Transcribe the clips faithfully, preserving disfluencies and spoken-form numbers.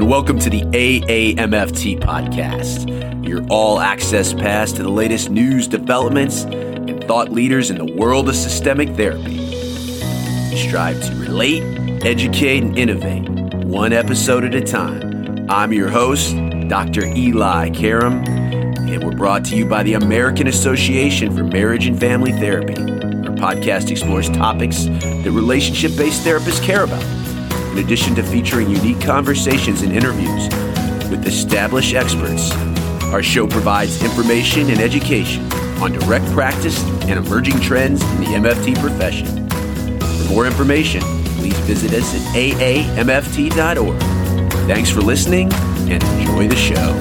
and welcome to the A A M F T podcast, your all-access pass to the latest news, developments, and thought leaders in the world of systemic therapy. We strive to relate, educate, and innovate, one episode at a time. I'm your host, Doctor Eli Karam, and we're brought to you by the American Association for Marriage and Family Therapy. Our podcast explores topics that relationship-based therapists care about. In addition to featuring unique conversations and interviews with established experts, our show provides information and education on direct practice and emerging trends in the M F T profession. For more information, please visit us at A A M F T dot org. Thanks for listening and enjoy the show.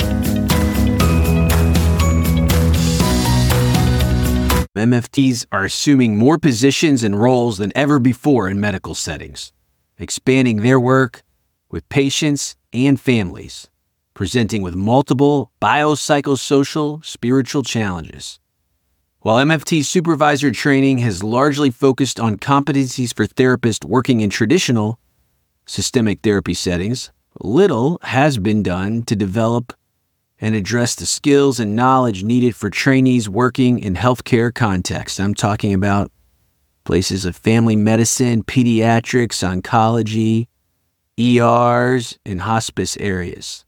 M F Ts are assuming more positions and roles than ever before in medical settings, expanding their work with patients and families, presenting with multiple biopsychosocial spiritual challenges. While M F T supervisor training has largely focused on competencies for therapists working in traditional systemic therapy settings, little has been done to develop and address the skills and knowledge needed for trainees working in healthcare contexts. I'm talking about places of family medicine, pediatrics, oncology, E Rs, and hospice areas.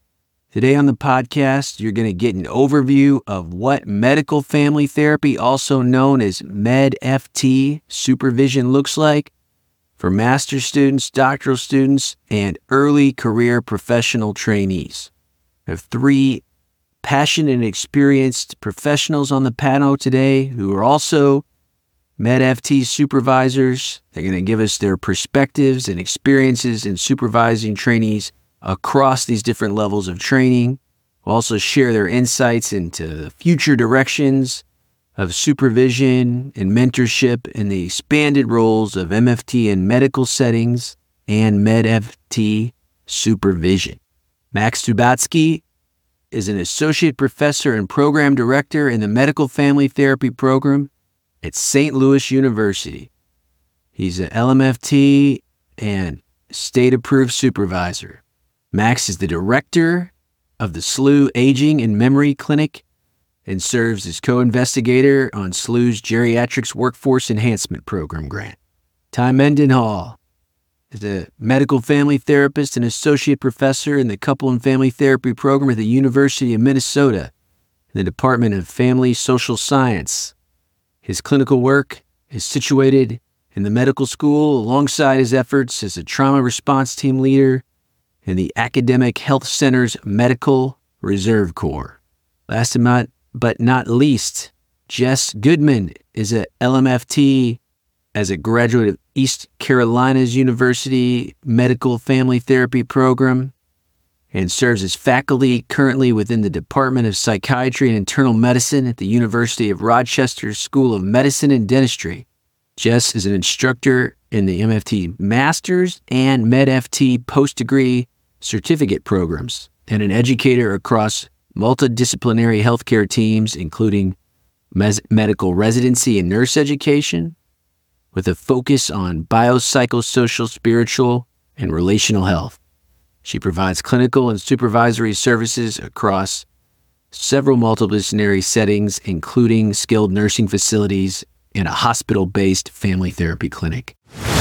Today on the podcast, you're going to get an overview of what medical family therapy, also known as Med F T supervision, looks like for master's students, doctoral students, and early career professional trainees. I have three passionate and experienced professionals on the panel today who are also Med F T supervisors. They're going to give us their perspectives and experiences in supervising trainees across these different levels of training. We'll also share their insights into the future directions of supervision and mentorship in the expanded roles of M F T in medical settings and Med F T supervision. Max Tubatsky is an associate professor and program director in the medical family therapy program at Saint Louis University. He's an L M F T and state-approved supervisor. Max is the director of the S L U Aging and Memory Clinic and serves as co-investigator on S L U's Geriatrics Workforce Enhancement Program grant. Ty Mendenhall is a medical family therapist and associate professor in the Couple and Family Therapy program at the University of Minnesota in the Department of Family Social Science. His clinical work is situated in the medical school alongside his efforts as a trauma response team leader in the Academic Health Center's Medical Reserve Corps. Last but not least, Jess Goodman is a L M F T as a graduate of East Carolina's University Medical Family Therapy program and serves as faculty currently within the Department of Psychiatry and Internal Medicine at the University of Rochester School of Medicine and Dentistry. Jess is an instructor in the M F T Masters and Med F T post-degree certificate programs and an educator across multidisciplinary healthcare teams, including mes- medical residency and nurse education, with a focus on biopsychosocial, spiritual, and relational health. She provides clinical and supervisory services across several multidisciplinary settings, including skilled nursing facilities and a hospital-based family therapy clinic.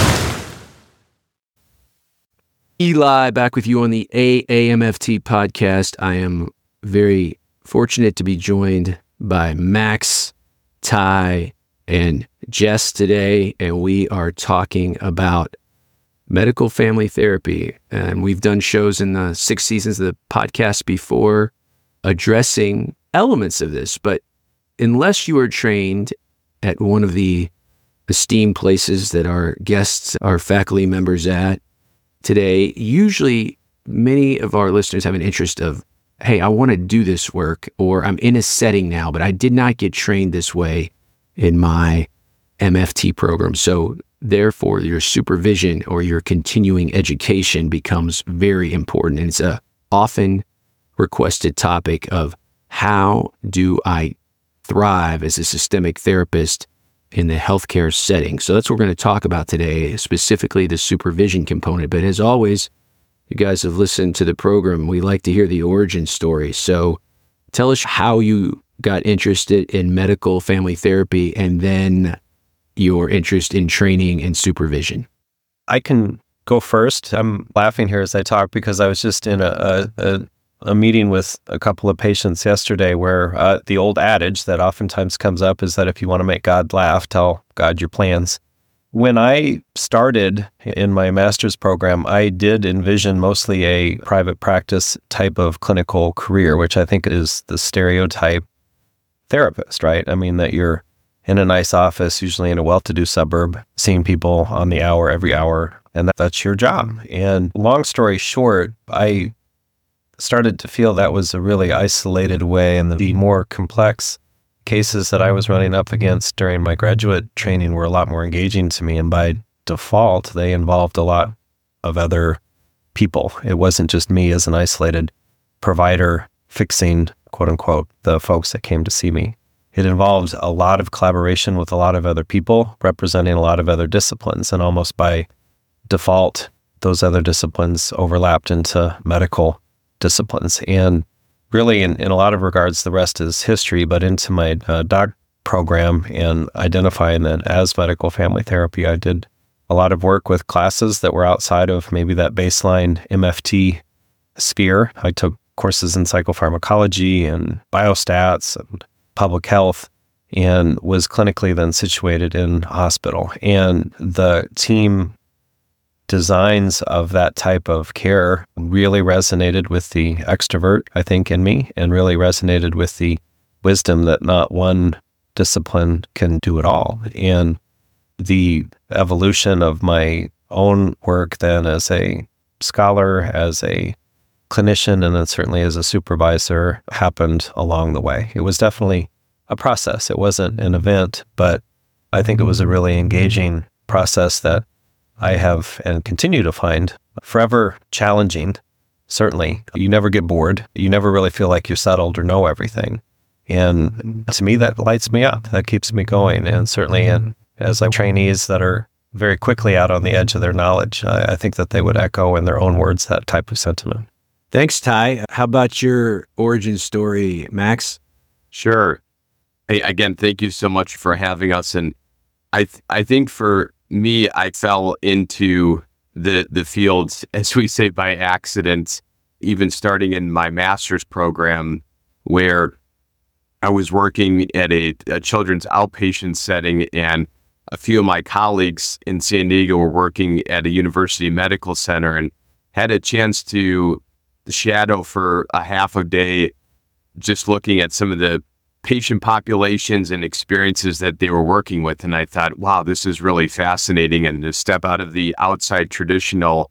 Eli, back with you on the A A M F T podcast. I am very fortunate to be joined by Max, Ty, and Jess today, and we are talking about medical family therapy. And we've done shows in the six seasons of the podcast before addressing elements of this, but unless you are trained at one of the esteemed places that our guests, our faculty members at today, usually many of our listeners have an interest of, hey, I want to do this work, or I'm in a setting now, but I did not get trained this way in my M F T program. So therefore, your supervision or your continuing education becomes very important. And it's a often requested topic of how do I thrive as a systemic therapist in the healthcare setting. So that's what we're going to talk about today, specifically the supervision component. But as always, you guys have listened to the program, we like to hear the origin story. So tell us how you got interested in medical family therapy and then your interest in training and supervision. I can go first. I'm laughing here as I talk because I was just in a, a, a meeting with a couple of patients yesterday where uh, the old adage that oftentimes comes up is that if you want to make God laugh, tell God your plans. When I started in my master's program, I did envision mostly a private practice type of clinical career, which I think is the stereotype therapist, right? I mean, that you're in a nice office, usually in a well-to-do suburb, seeing people on the hour, every hour, and that, that's your job. And long story short, I started to feel that was a really isolated way, and the more complex cases that I was running up against during my graduate training were a lot more engaging to me. And by default, they involved a lot of other people. It wasn't just me as an isolated provider fixing, quote unquote, the folks that came to see me. It involved a lot of collaboration with a lot of other people representing a lot of other disciplines. And almost by default, those other disciplines overlapped into medical disciplines. And really, in, in a lot of regards, the rest is history. But into my uh, doc program and identifying that as medical family therapy, I did a lot of work with classes that were outside of maybe that baseline M F T sphere. I took courses in psychopharmacology and biostats and public health, and was clinically then situated in hospital. And the team designs of that type of care really resonated with the extrovert, I think, in me, and really resonated with the wisdom that not one discipline can do it all. And the evolution of my own work then as a scholar, as a clinician, and then certainly as a supervisor happened along the way. It was definitely a process. It wasn't an event, but I think it was a really engaging process that I have and continue to find forever challenging. Certainly, you never get bored. You never really feel like you're settled or know everything. And to me, that lights me up. That keeps me going. And certainly, in, as I trainees that are very quickly out on the edge of their knowledge, I, I think that they would echo in their own words that type of sentiment. Thanks, Ty. How about your origin story, Max? Sure. Hey, again, thank you so much for having us. And I th- I think for me, I fell into the the fields, as we say, by accident, even starting in my master's program, where I was working at a, a children's outpatient setting, and a few of my colleagues in San Diego were working at a university medical center, and had a chance to shadow for a half a day, just looking at some of the patient populations and experiences that they were working with. And I thought, wow, this is really fascinating. And to step out of the outside traditional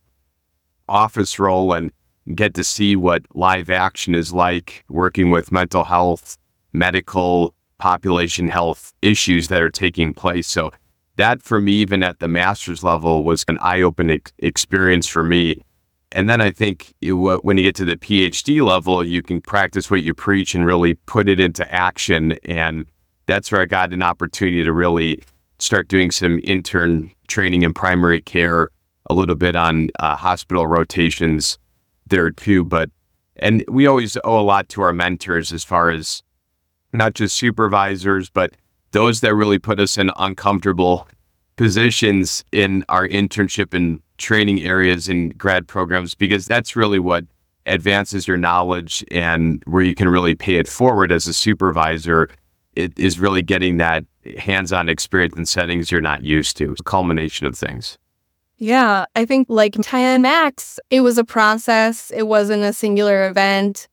office role and get to see what live action is like, working with mental health, medical, population health issues that are taking place. So that for me, even at the master's level, was an eye-opening experience for me. And then I think you, when you get to the PhD level, you can practice what you preach and really put it into action. And that's where I got an opportunity to really start doing some intern training in primary care, a little bit on uh, hospital rotations there too. But, and we always owe a lot to our mentors as far as not just supervisors, but those that really put us in uncomfortable positions in our internship and training areas in grad programs, because that's really what advances your knowledge and where you can really pay it forward as a supervisor. It is really getting that hands-on experience in settings you're not used to. It's a culmination of things. Yeah, I think like Ty and Max, it was a process. It wasn't a singular event.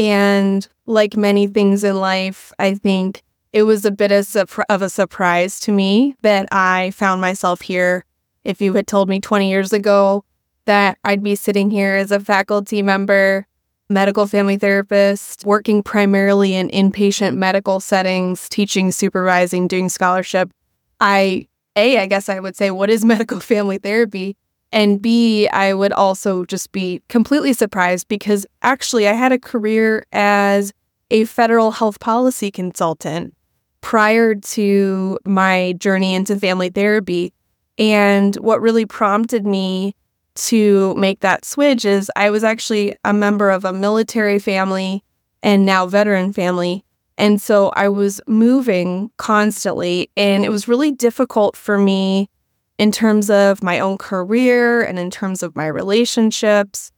And like many things in life, I think it was a bit of, of a surprise to me that I found myself here. If you had told me twenty years ago that I'd be sitting here as a faculty member, medical family therapist, working primarily in inpatient medical settings, teaching, supervising, doing scholarship, I, A, I guess I would say, what is medical family therapy? And B, I would also just be completely surprised because actually I had a career as a federal health policy consultant prior to my journey into family therapy. And what really prompted me to make that switch is I was actually a member of a military family and now veteran family. And so I was moving constantly, and it was really difficult for me in terms of my own career and in terms of my relationships.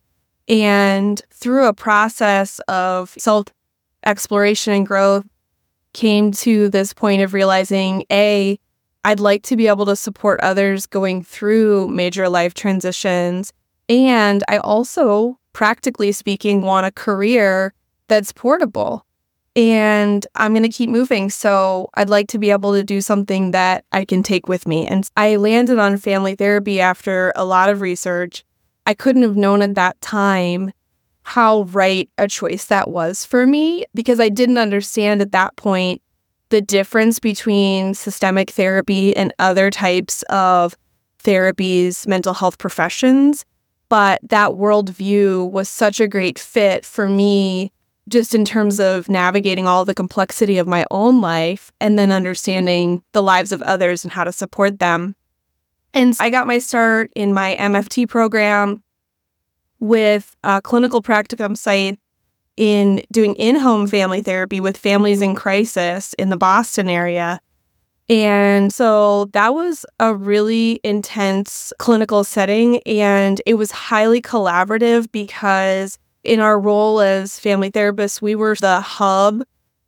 And through a process of self-exploration and growth, came to this point of realizing, A, I'd like to be able to support others going through major life transitions. And I also, practically speaking, want a career that's portable. And I'm going to keep moving. So I'd like to be able to do something that I can take with me. And I landed on family therapy after a lot of research. I couldn't have known at that time how right a choice that was for me, because I didn't understand at that point the difference between systemic therapy and other types of therapies, mental health professions. But that worldview was such a great fit for me, just in terms of navigating all the complexity of my own life and then understanding the lives of others and how to support them. And I got my start in my M F T program with a clinical practicum site in doing in-home family therapy with families in crisis in the Boston area. And so that was a really intense clinical setting, and it was highly collaborative because in our role as family therapists, we were the hub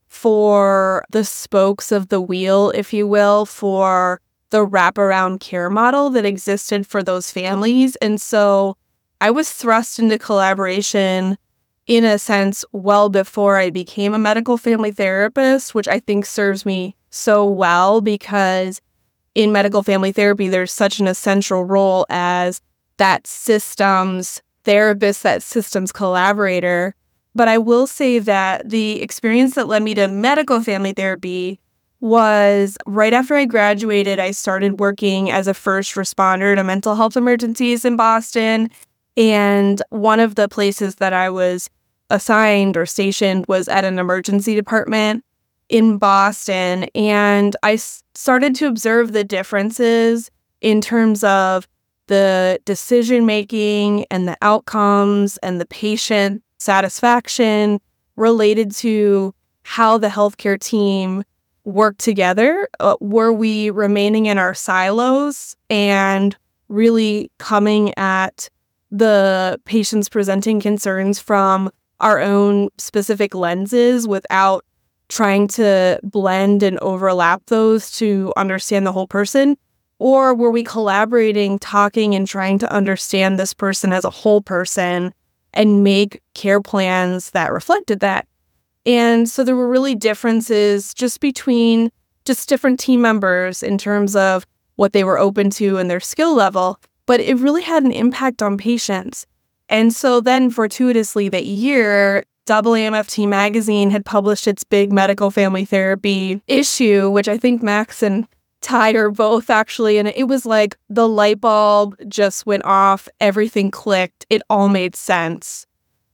for the spokes of the wheel, if you will, for the wraparound care model that existed for those families. And so I was thrust into collaboration in a sense well before I became a medical family therapist, which I think serves me so well because in medical family therapy, there's such an essential role as that systems therapist, that systems collaborator. But I will say that the experience that led me to medical family therapy was right after I graduated, I started working as a first responder to mental health emergencies in Boston. And one of the places that I was assigned or stationed was at an emergency department in Boston. And I started to observe the differences in terms of the decision-making and the outcomes and the patient satisfaction related to how the healthcare team worked together. Uh, were we remaining in our silos and really coming at the patient's presenting concerns from our own specific lenses without trying to blend and overlap those to understand the whole person? Or were we collaborating, talking, and trying to understand this person as a whole person and make care plans that reflected that? And so there were really differences just between just different team members in terms of what they were open to and their skill level, but it really had an impact on patients. And so then fortuitously that year, A A M F T Magazine had published its big medical family therapy issue, which I think Max and Ty are both actually, and it was like the light bulb just went off, everything clicked, it all made sense.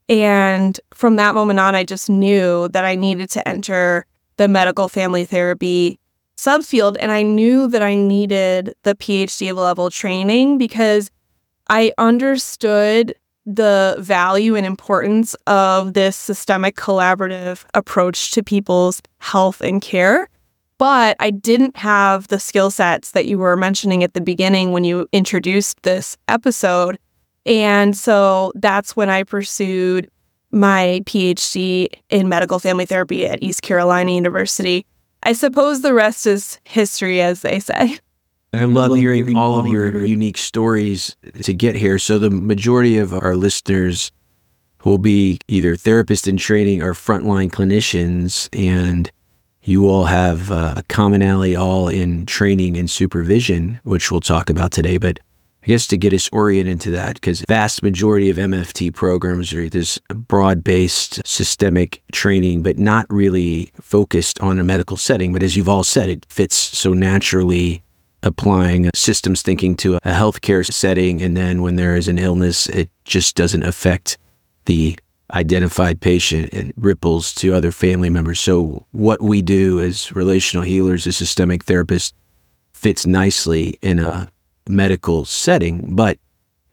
And from that moment on, I just knew that I needed to enter the medical family therapy subfield, and I knew that I needed the PhD level training because I understood the value and importance of this systemic collaborative approach to people's health and care. But I didn't have the skill sets that you were mentioning at the beginning when you introduced this episode. And so that's when I pursued my PhD in medical family therapy at East Carolina University. I suppose the rest is history, as they say. I love hearing all of your unique stories to get here. So the majority of our listeners will be either therapists in training or frontline clinicians, and you all have uh, a commonality all in training and supervision, which we'll talk about today. But I guess to get us oriented into that, because vast majority of M F T programs are this broad-based systemic training, but not really focused on a medical setting. But as you've all said, it fits so naturally applying systems thinking to a healthcare setting. And then when there is an illness, it just doesn't affect the identified patient and ripples to other family members. So what we do as relational healers, as systemic therapists, fits nicely in a medical setting. But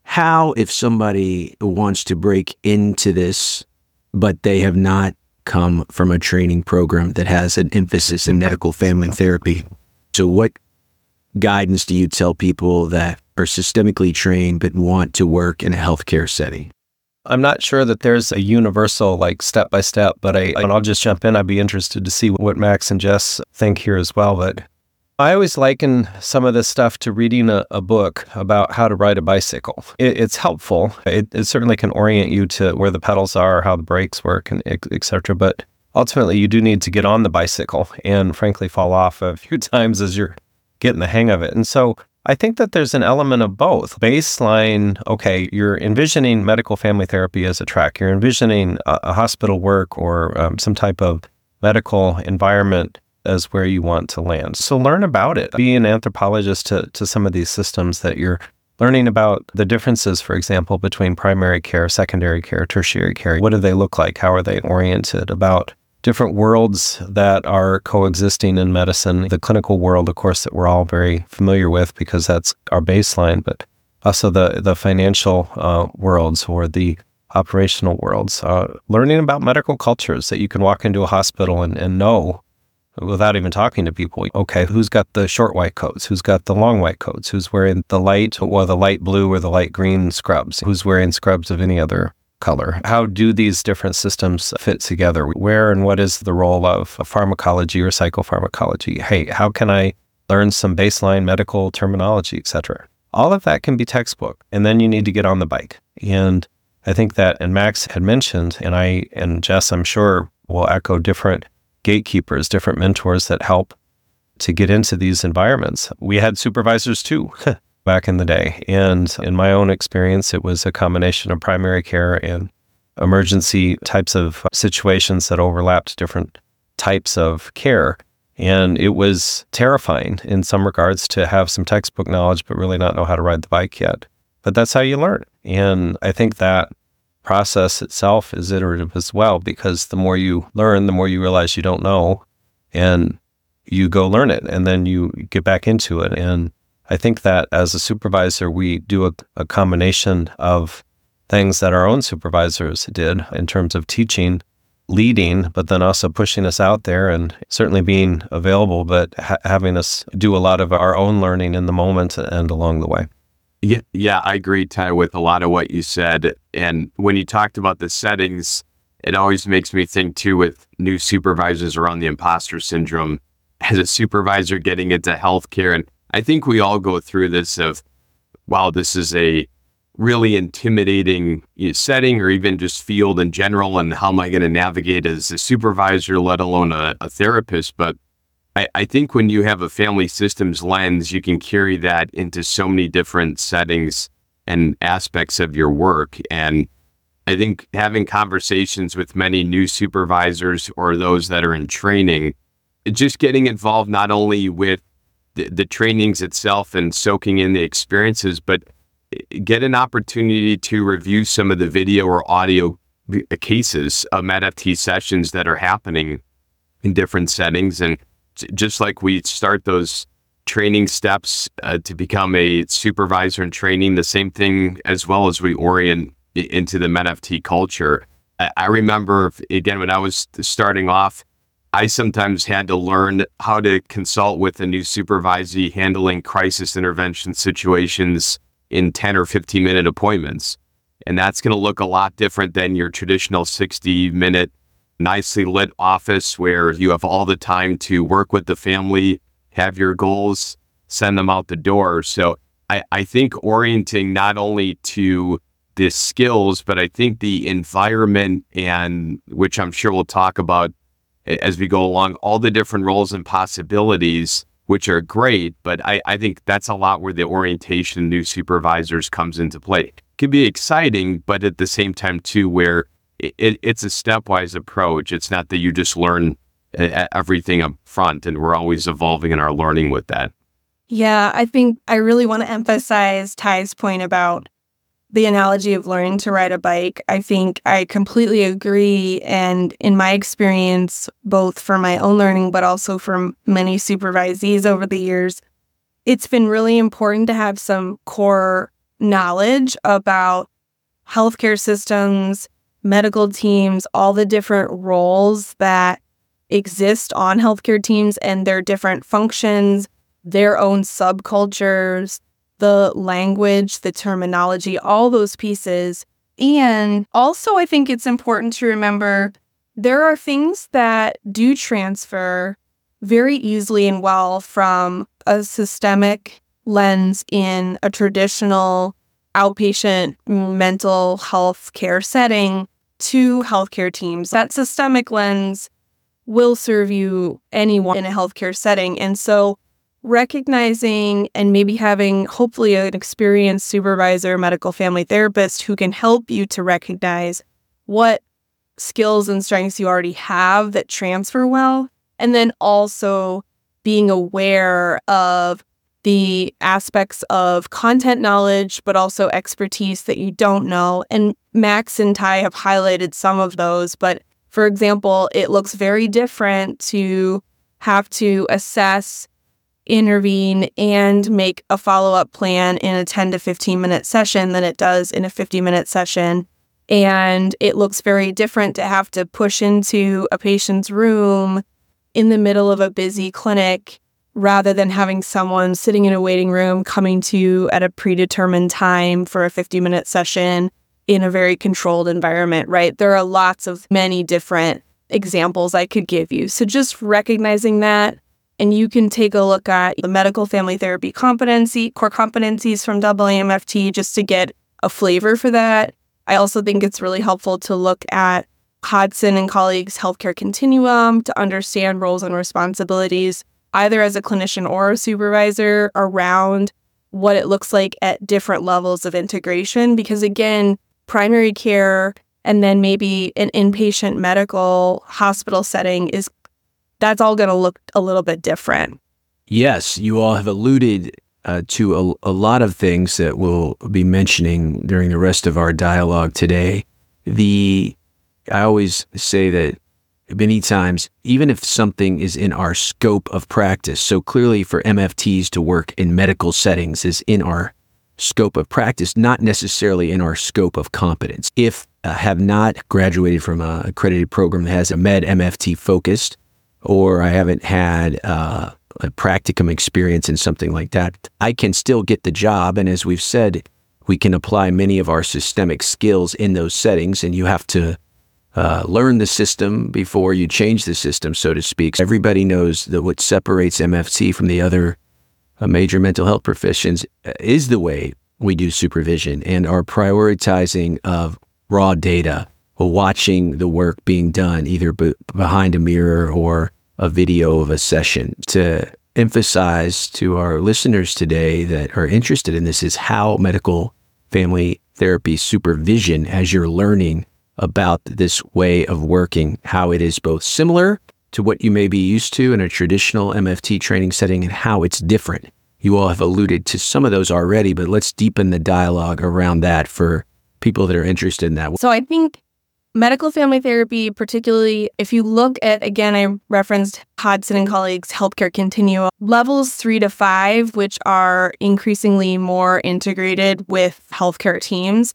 How, if somebody wants to break into this, but they have not come from a training program that has an emphasis in medical family therapy, so what guidance do you tell people that are systemically trained but want to work in a healthcare setting? I'm not sure that there's a universal, like, step-by-step, but I, and I'll just jump in. I'd be interested to see what Max and Jess think here as well. But I always liken some of this stuff to reading a, a book about how to ride a bicycle. It, it's helpful. It, it certainly can orient you to where the pedals are, how the brakes work, and et, et cetera. But ultimately, you do need to get on the bicycle and, frankly, fall off a few times as you're getting the hang of it. And so I think that there's an element of both. Baseline, okay, you're envisioning medical family therapy as a track. You're envisioning a, a hospital work or um, some type of medical environment as where you want to land. So learn about it. Be an anthropologist to, to some of these systems that you're learning about the differences, for example, between primary care, secondary care, tertiary care. What do they look like? How are they oriented? About different worlds that are coexisting in medicine. The clinical world, of course, that we're all very familiar with because that's our baseline, but also the, the financial uh, worlds or the operational worlds. Uh, learning about medical cultures that you can walk into a hospital and, and know without even talking to people. Okay, who's got the short white coats? Who's got the long white coats? Who's wearing the light or the light blue or the light green scrubs? Who's wearing scrubs of any other color? How do these different systems fit together? Where and what is the role of pharmacology or psychopharmacology? Hey, how can I learn some baseline medical terminology, et cetera? All of that can be textbook, and then you need to get on the bike. And I think that, and Max had mentioned, and I and Jess, I'm sure, will echo different gatekeepers, different mentors that help to get into these environments. We had supervisors too. Back in the day. And in my own experience, it was a combination of primary care and emergency types of situations that overlapped different types of care. And it was terrifying in some regards to have some textbook knowledge, but really not know how to ride the bike yet. But that's how you learn. And I think that process itself is iterative as well, because the more you learn, the more you realize you don't know, and you go learn it, and then you get back into it. And I think that as a supervisor, we do a, a combination of things that our own supervisors did in terms of teaching, leading, but then also pushing us out there and certainly being available, but ha- having us do a lot of our own learning in the moment and along the way. Yeah, yeah, I agree, Ty, with a lot of what you said. And when you talked about the settings, it always makes me think too with new supervisors around the imposter syndrome as a supervisor getting into healthcare. And I think we all go through this of, wow, this is a really intimidating setting or even just field in general. And how am I going to navigate as a supervisor, let alone a, a therapist? But I, I think when you have a family systems lens, you can carry that into so many different settings and aspects of your work. And I think having conversations with many new supervisors or those that are in training, just getting involved not only with the, the trainings itself and soaking in the experiences, but get an opportunity to review some of the video or audio cases of MedFT sessions that are happening in different settings. And just like we start those training steps uh, to become a supervisor in training, the same thing as well as we orient into the MedFT culture. I, I remember, again, when I was starting off, I sometimes had to learn how to consult with a new supervisee handling crisis intervention situations in ten or fifteen minute appointments. And that's going to look a lot different than your traditional sixty minute, nicely lit office where you have all the time to work with the family, have your goals, send them out the door. So I, I think orienting not only to the skills, but I think the environment, and which I'm sure we'll talk about as we go along, all the different roles and possibilities, which are great. But I, I think that's a lot where the orientation new supervisors comes into play. It can be exciting, but at the same time too, where it, it's a stepwise approach. It's not that you just learn everything up front, and we're always evolving in our learning with that. Yeah, I think I really want to emphasize Ty's point about the analogy of learning to ride a bike. I think I completely agree. And in my experience, both for my own learning, but also from many supervisees over the years, it's been really important to have some core knowledge about healthcare systems, medical teams, all the different roles that exist on healthcare teams and their different functions, their own subcultures, the language, the terminology, all those pieces. And also, I think it's important to remember there are things that do transfer very easily and well from a systemic lens in a traditional outpatient mental health care setting to healthcare teams. That systemic lens will serve you anyone in a healthcare setting. And so recognizing and maybe having hopefully an experienced supervisor, medical family therapist who can help you to recognize what skills and strengths you already have that transfer well, and then also being aware of the aspects of content knowledge, but also expertise that you don't know. And Max and Ty have highlighted some of those, but for example, it looks very different to have to assess, intervene, and make a follow-up plan in a ten to fifteen minute session than it does in a fifty minute session. And it looks very different to have to push into a patient's room in the middle of a busy clinic rather than having someone sitting in a waiting room coming to you at a predetermined time for a fifty minute session in a very controlled environment, right? There are lots of many different examples I could give you. So just recognizing that, and you can take a look at the medical family therapy competency, core competencies from A A M F T just to get a flavor for that. I also think it's really helpful to look at Hodson and colleagues' healthcare continuum to understand roles and responsibilities, either as a clinician or a supervisor, around what it looks like at different levels of integration. Because again, primary care and then maybe an inpatient medical hospital setting is, that's all going to look a little bit different. Yes, you all have alluded uh, to a, a lot of things that we'll be mentioning during the rest of our dialogue today. The, I always say that many times, even if something is in our scope of practice, so clearly for M F Ts to work in medical settings is in our scope of practice, not necessarily in our scope of competence. If I uh, have not graduated from an accredited program that has a med M F T focused, or I haven't had uh, a practicum experience in something like that, I can still get the job. And as we've said, we can apply many of our systemic skills in those settings, and you have to uh, learn the system before you change the system, so to speak. Everybody knows that what separates M F T from the other uh, major mental health professions is the way we do supervision and our prioritizing of raw data, or watching the work being done either b- behind a mirror or a video of a session. To emphasize to our listeners today that are interested in this is how medical family therapy supervision, as you're learning about this way of working, how it is both similar to what you may be used to in a traditional M F T training setting and how it's different. You all have alluded to some of those already, but let's deepen the dialogue around that for people that are interested in that. So I think medical family therapy, particularly if you look at, again, I referenced Hodson and colleagues' healthcare continuum, levels three to five, which are increasingly more integrated with healthcare teams.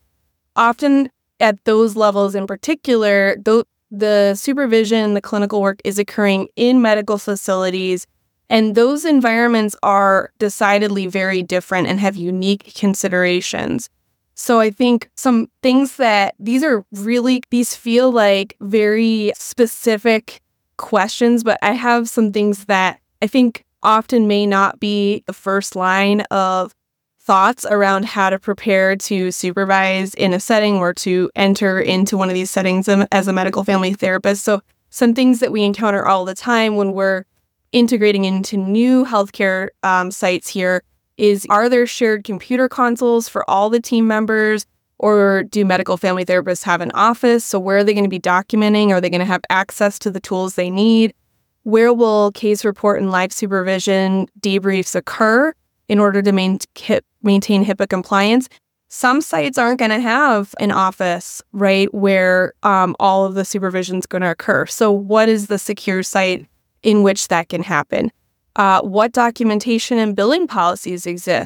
Often at those levels in particular, the, the supervision, the clinical work is occurring in medical facilities, and those environments are decidedly very different and have unique considerations. So I think some things that these are really, these feel like very specific questions, but I have some things that I think often may not be the first line of thoughts around how to prepare to supervise in a setting or to enter into one of these settings as a medical family therapist. So some things that we encounter all the time when we're integrating into new healthcare um, sites here is, are there shared computer consoles for all the team members, or do medical family therapists have an office? So where are they going to be documenting? Are they going to have access to the tools they need? Where will case report and live supervision debriefs occur in order to main- maintain HIPAA compliance? Some sites aren't going to have an office, right, where um, all of the supervision is going to occur. So what is the secure site in which that can happen? Uh, what documentation and billing policies exist?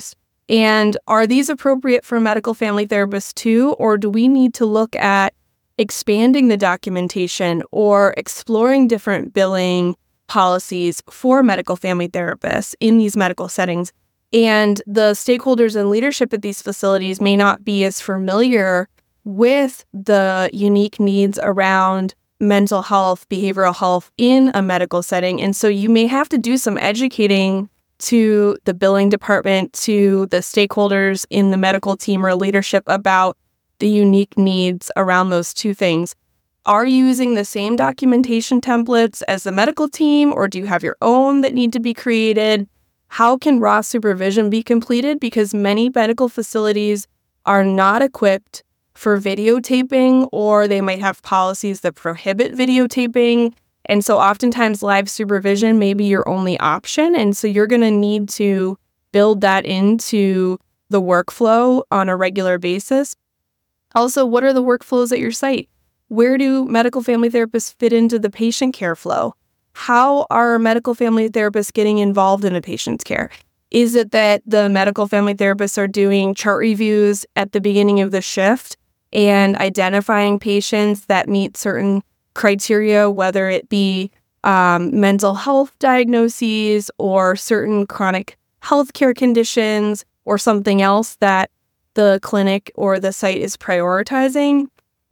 And are these appropriate for medical family therapists too, or do we need to look at expanding the documentation or exploring different billing policies for medical family therapists in these medical settings? And the stakeholders and leadership at these facilities may not be as familiar with the unique needs around mental health, behavioral health in a medical setting. And so you may have to do some educating to the billing department, to the stakeholders in the medical team or leadership about the unique needs around those two things. Are you using the same documentation templates as the medical team, or do you have your own that need to be created? How can raw supervision be completed? Because many medical facilities are not equipped for videotaping, or they might have policies that prohibit videotaping. And so oftentimes live supervision may be your only option. And so you're going to need to build that into the workflow on a regular basis. Also, what are the workflows at your site? Where do medical family therapists fit into the patient care flow? How are medical family therapists getting involved in a patient's care? Is it that the medical family therapists are doing chart reviews at the beginning of the shift and identifying patients that meet certain criteria, whether it be um, mental health diagnoses or certain chronic healthcare conditions or something else that the clinic or the site is prioritizing?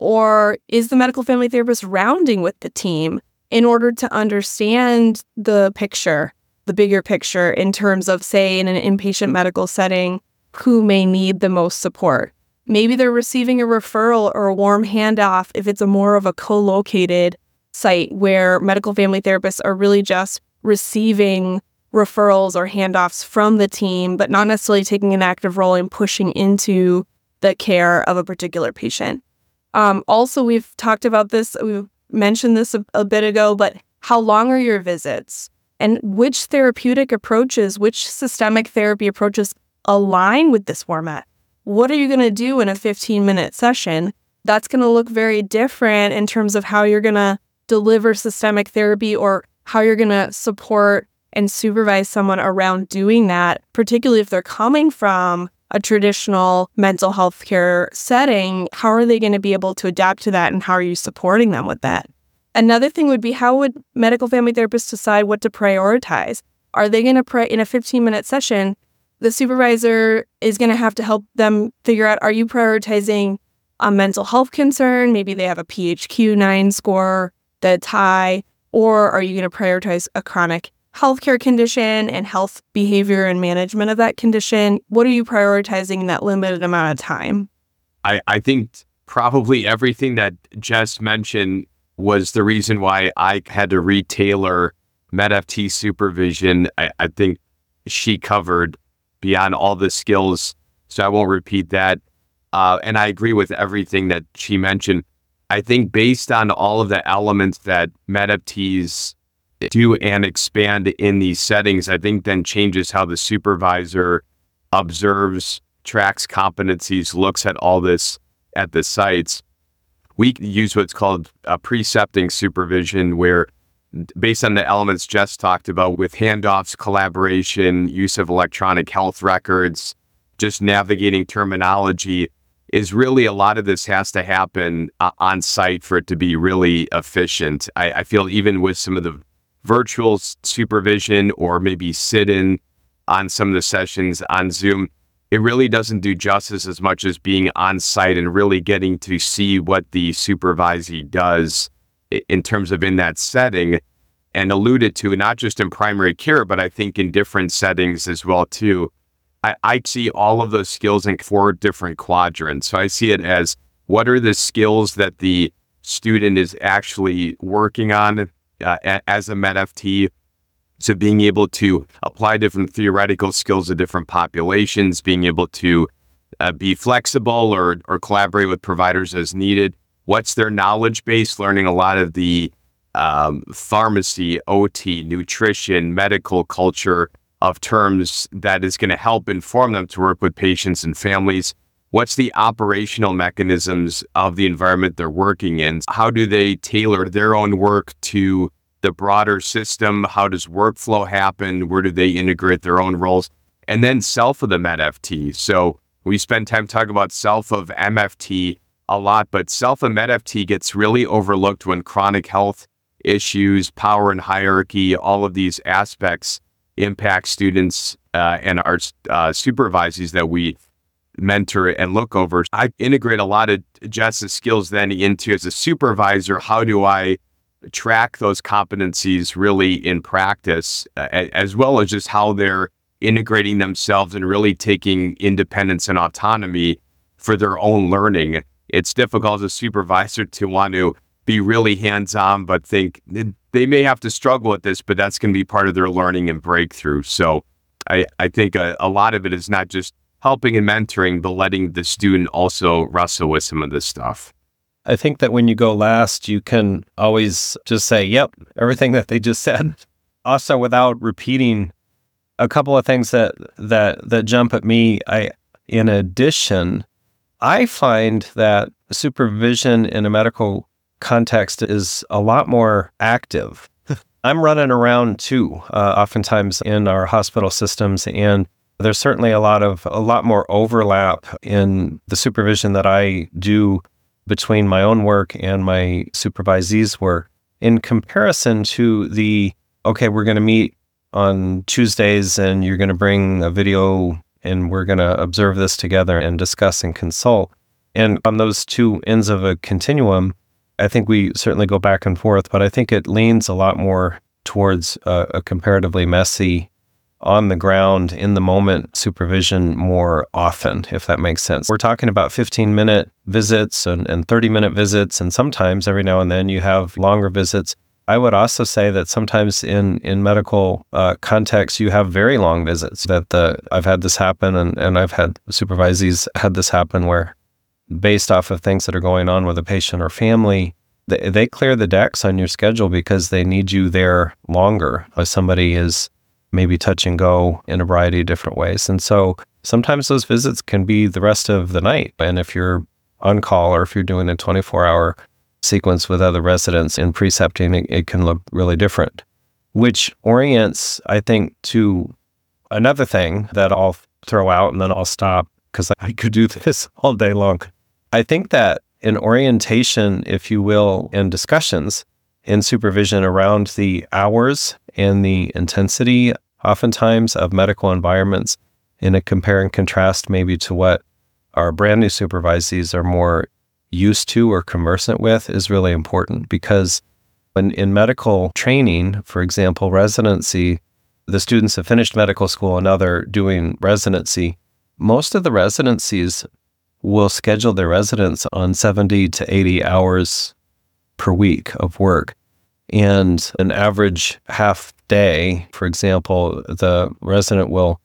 Or is the medical family therapist rounding with the team in order to understand the picture, the bigger picture in terms of, say, in an inpatient medical setting, who may need the most support? Maybe they're receiving a referral or a warm handoff if it's a more of a co-located site where medical family therapists are really just receiving referrals or handoffs from the team, but not necessarily taking an active role in pushing into the care of a particular patient. Um, also, we've talked about this, we've mentioned this a, a bit ago, but how long are your visits? And which therapeutic approaches, which systemic therapy approaches align with this format? What are you going to do in a fifteen-minute session? That's going to look very different in terms of how you're going to deliver systemic therapy or how you're going to support and supervise someone around doing that, particularly if they're coming from a traditional mental health care setting. How are they going to be able to adapt to that, and how are you supporting them with that? Another thing would be, how would medical family therapists decide what to prioritize? Are they going to, pri- in a fifteen-minute session, the supervisor is going to have to help them figure out, are you prioritizing a mental health concern? Maybe they have a P H Q nine score that's high. Or are you going to prioritize a chronic healthcare condition and health behavior and management of that condition? What are you prioritizing in that limited amount of time? I, I think probably everything that Jess mentioned was the reason why I had to retailor MedFT supervision. I, I think she covered beyond all the skills, so I won't repeat that. Uh, and I agree with everything that she mentioned. I think based on all of the elements that MedFTs do and expand in these settings, I think then changes how the supervisor observes, tracks competencies, looks at all this at the sites. We use what's called a precepting supervision, where based on the elements Jess talked about with handoffs, collaboration, use of electronic health records, just navigating terminology, is really a lot of this has to happen uh, on site for it to be really efficient. I, I feel even with some of the virtual supervision or maybe sit-in on some of the sessions on Zoom, it really doesn't do justice as much as being on site and really getting to see what the supervisee does in terms of in that setting, and alluded to not just in primary care, but I think in different settings as well too. I, I see all of those skills in four different quadrants. So I see it as, what are the skills that the student is actually working on uh, as a MedFT? So being able to apply different theoretical skills to different populations, being able to uh, be flexible or or collaborate with providers as needed. What's their knowledge base? Learning a lot of the um, pharmacy, O T, nutrition, medical culture of terms that is going to help inform them to work with patients and families. What's the operational mechanisms of the environment they're working in? How do they tailor their own work to the broader system? How does workflow happen? Where do they integrate their own roles? and then self of the Med F T. So we spend time talking about self of M F T a lot, but self of Med F T gets really overlooked when chronic health issues, power and hierarchy, all of these aspects impact students uh, and our uh, supervisees that we mentor and look over. I integrate a lot of Jess's skills then into, as a supervisor, how do I track those competencies really in practice, uh, as well as just how they're integrating themselves and really taking independence and autonomy for their own learning. It's difficult as a supervisor to want to be really hands-on, but think they may have to struggle with this, but that's going to be part of their learning and breakthrough. So I, I think a, a lot of it is not just helping and mentoring, but letting the student also wrestle with some of this stuff. I think that when you go last, you can always just say, yep, everything that they just said. Also, without repeating a couple of things that that that jump at me, I in addition, I find that supervision in a medical context is a lot more active. I'm running around too, uh, oftentimes in our hospital systems, and there's certainly a lot of a lot more overlap in the supervision that I do between my own work and my supervisees' work in comparison to the, okay, we're going to meet on Tuesdays and you're going to bring a video and we're going to observe this together and discuss and consult. And on those two ends of a continuum, I think we certainly go back and forth, but I think it leans a lot more towards a, a comparatively messy, on the ground, in the moment supervision more often, if that makes sense. We're talking about fifteen minute visits and, and thirty minute visits, and sometimes every now and then you have longer visits. I would also say that sometimes in, in medical uh, contexts, you have very long visits. That the I've had this happen, and, and I've had supervisees had this happen where, based off of things that are going on with a patient or family, they, they clear the decks on your schedule because they need you there longer. If somebody is maybe touch and go in a variety of different ways. And so sometimes those visits can be the rest of the night. And if you're on call or if you're doing a twenty-four hour sequence with other residents in precepting, it, it can look really different, which orients, I think, to another thing that I'll throw out and then I'll stop because I could do this all day long. I think that an orientation, if you will, in discussions in supervision around the hours and the intensity, oftentimes, of medical environments in a compare and contrast maybe to what our brand new supervisees are more used to or conversant with, is really important. Because when in medical training, for example, residency, the students have finished medical school and now they're doing residency. Most of the residencies will schedule their residents on seventy to eighty hours per week of work. And an average half day, for example, the resident will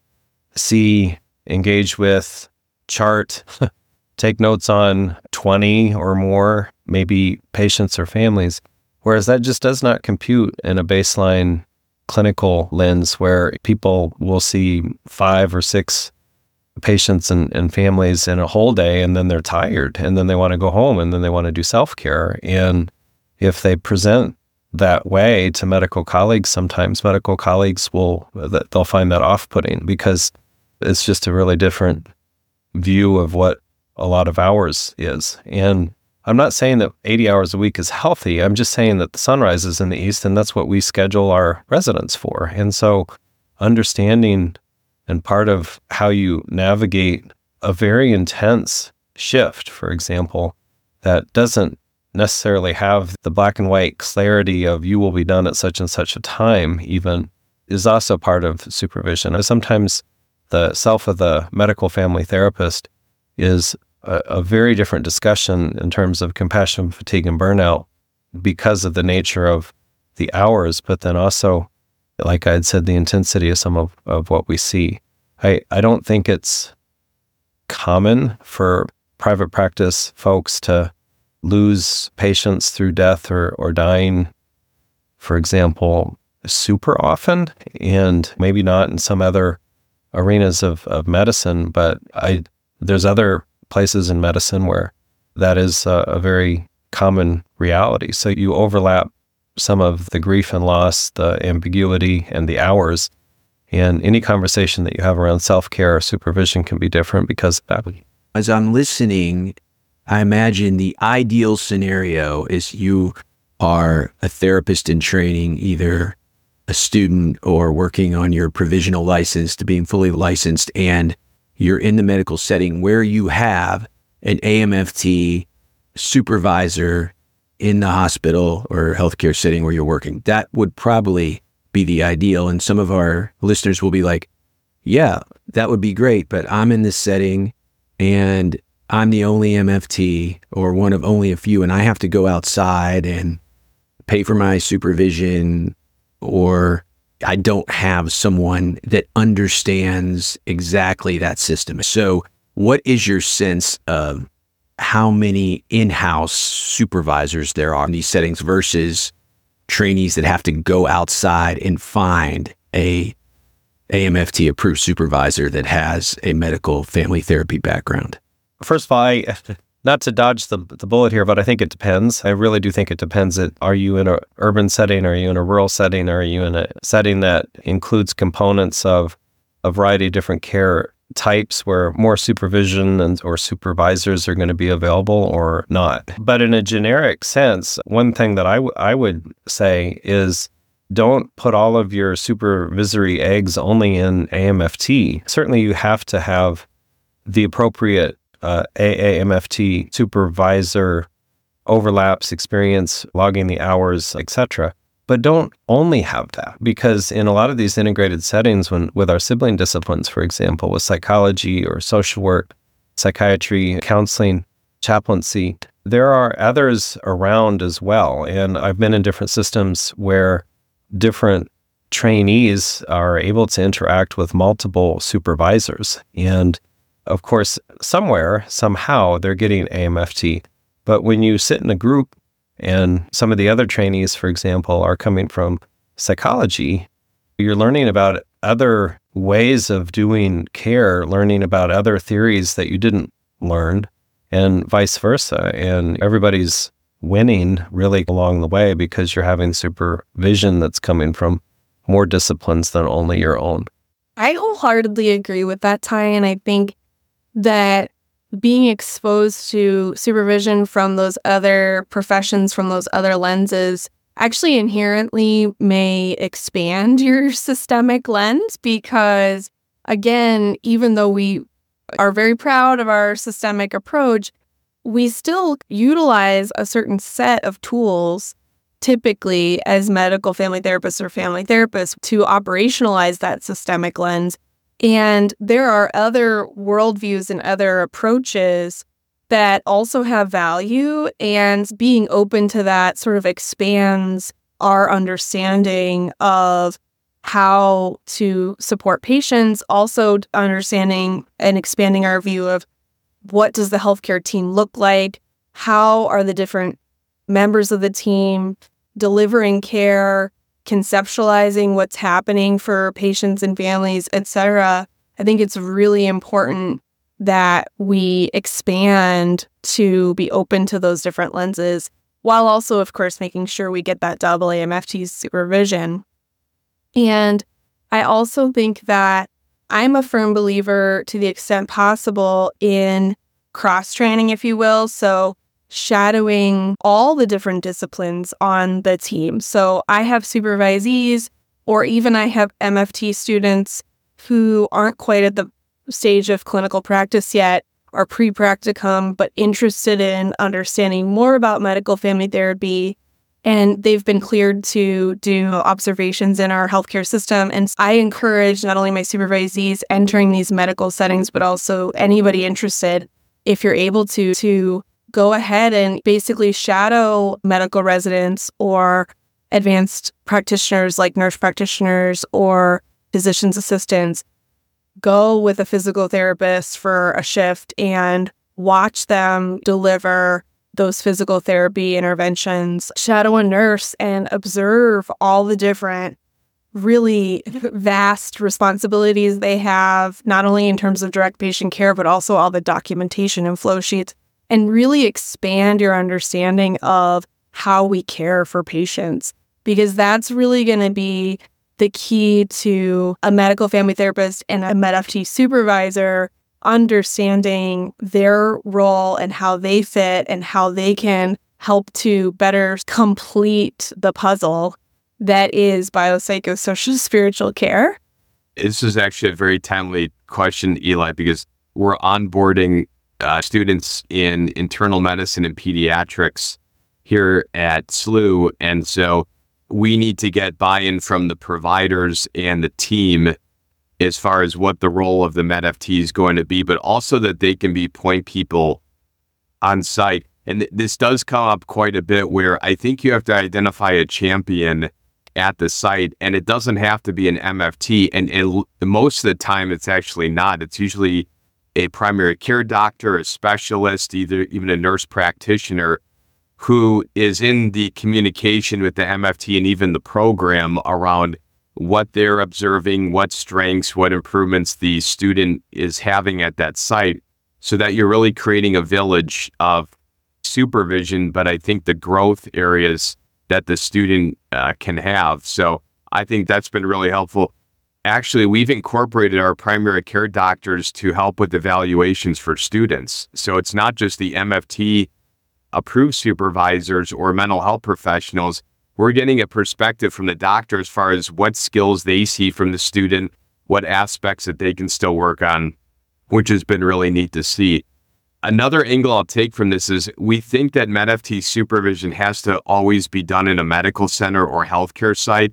see, engage with, chart, take notes on twenty or more, maybe patients or families, whereas that just does not compute in a baseline clinical lens where people will see five or six patients and, and families in a whole day, and then they're tired, and then they want to go home, and then they want to do self-care. And if they present that way to medical colleagues, sometimes medical colleagues will, they'll find that off-putting because it's just a really different view of what a lot of hours is. And I'm not saying that eighty hours a week is healthy. I'm just saying that the sun rises in the east, and that's what we schedule our residents for. And so understanding, and part of how you navigate a very intense shift, for example, that doesn't necessarily have the black and white clarity of you will be done at such and such a time even, is also part of supervision. Sometimes the self of the medical family therapist is a, a very different discussion in terms of compassion, fatigue, and burnout because of the nature of the hours, but then also, like I had said, the intensity of some of, of what we see. I, I don't think it's common for private practice folks to lose patients through death or, or dying, for example, super often, and maybe not in some other arenas of, of medicine, but I there's other places in medicine where that is a, a very common reality. So you overlap some of the grief and loss, the ambiguity, and the hours, And any conversation that you have around self-care or supervision can be different because of that. As I'm listening, I imagine the ideal scenario is you are a therapist in training, either a student or working on your provisional license to being fully licensed, and you're in the medical setting where you have an A M F T supervisor in the hospital or healthcare setting where you're working. That would probably be the ideal. And some of our listeners will be like, yeah, that would be great, but I'm in this setting and I'm the only M F T or one of only a few, and I have to go outside and pay for my supervision, or I don't have someone that understands exactly that system. So what is your sense of how many in-house supervisors there are in these settings versus trainees that have to go outside and find a A M F T approved supervisor that has a medical family therapy background? First of all, I, not to dodge the the bullet here, but I think it depends. I really do think it depends. It, are you in an urban setting? Are you in a rural setting? Are you in a setting that includes components of a variety of different care types where more supervision and or supervisors are going to be available or not? But in a generic sense, one thing that I, w- I would say is don't put all of your supervisory eggs only in A M F T. Certainly you have to have the appropriate uh, A A M F T supervisor overlaps, experience, logging the hours, et cetera. But don't only have that, because in a lot of these integrated settings, when with our sibling disciplines, for example, with psychology or social work, psychiatry, counseling, chaplaincy, there are others around as well. And I've been in different systems where different trainees are able to interact with multiple supervisors. And of course, somewhere, somehow, they're getting A M F T. But when you sit in a group and some of the other trainees, for example, are coming from psychology, you're learning about other ways of doing care, learning about other theories that you didn't learn, and vice versa. And everybody's winning really along the way because you're having supervision that's coming from more disciplines than only your own. I wholeheartedly agree with that, Ty, and I think that being exposed to supervision from those other professions, from those other lenses, actually inherently may expand your systemic lens because, again, even though we are very proud of our systemic approach, we still utilize a certain set of tools, typically as medical family therapists or family therapists, to operationalize that systemic lens. And there are other worldviews and other approaches that also have value, and being open to that sort of expands our understanding of how to support patients, also understanding and expanding our view of what does the healthcare team look like, how are the different members of the team delivering care, conceptualizing what's happening for patients and families, et cetera. I think it's really important that we expand to be open to those different lenses, while also, of course, making sure we get that double A M F T supervision. And I also think that I'm a firm believer, to the extent possible, in cross-training, if you will. So shadowing all the different disciplines on the team. So I have supervisees, or even I have M F T students who aren't quite at the stage of clinical practice yet, or pre-practicum, but interested in understanding more about medical family therapy. And they've been cleared to do observations in our healthcare system. And I encourage not only my supervisees entering these medical settings, but also anybody interested, if you're able to, to go ahead and basically shadow medical residents or advanced practitioners like nurse practitioners or physician's assistants. Go with a physical therapist for a shift and watch them deliver those physical therapy interventions. Shadow a nurse and observe all the different really vast responsibilities they have, not only in terms of direct patient care, but also all the documentation and flow sheets, and really expand your understanding of how we care for patients, because that's really going to be the key to a medical family therapist and a MedFT supervisor understanding their role and how they fit and how they can help to better complete the puzzle that is biopsychosocial spiritual care. This is actually a very timely question, Eli, because we're onboarding uh, students in internal medicine and pediatrics here at S L U. And so we need to get buy-in from the providers and the team as far as what the role of the MedFT is going to be, but also that they can be point people on site. And th- this does come up quite a bit where I think you have to identify a champion at the site, and it doesn't have to be an M F T. And it, most of the time, it's actually not. It's usually a primary care doctor, a specialist, either even a nurse practitioner who is in the communication with the M F T and even the program around what they're observing, what strengths, what improvements the student is having at that site, so that you're really creating a village of supervision, but I think the growth areas that the student uh, can have. So I think that's been really helpful. Actually, we've incorporated our primary care doctors to help with evaluations for students. So it's not just the M F T approved supervisors or mental health professionals. We're getting a perspective from the doctor as far as what skills they see from the student, what aspects that they can still work on, which has been really neat to see. Another angle I'll take from this is we think that MedFT supervision has to always be done in a medical center or healthcare site.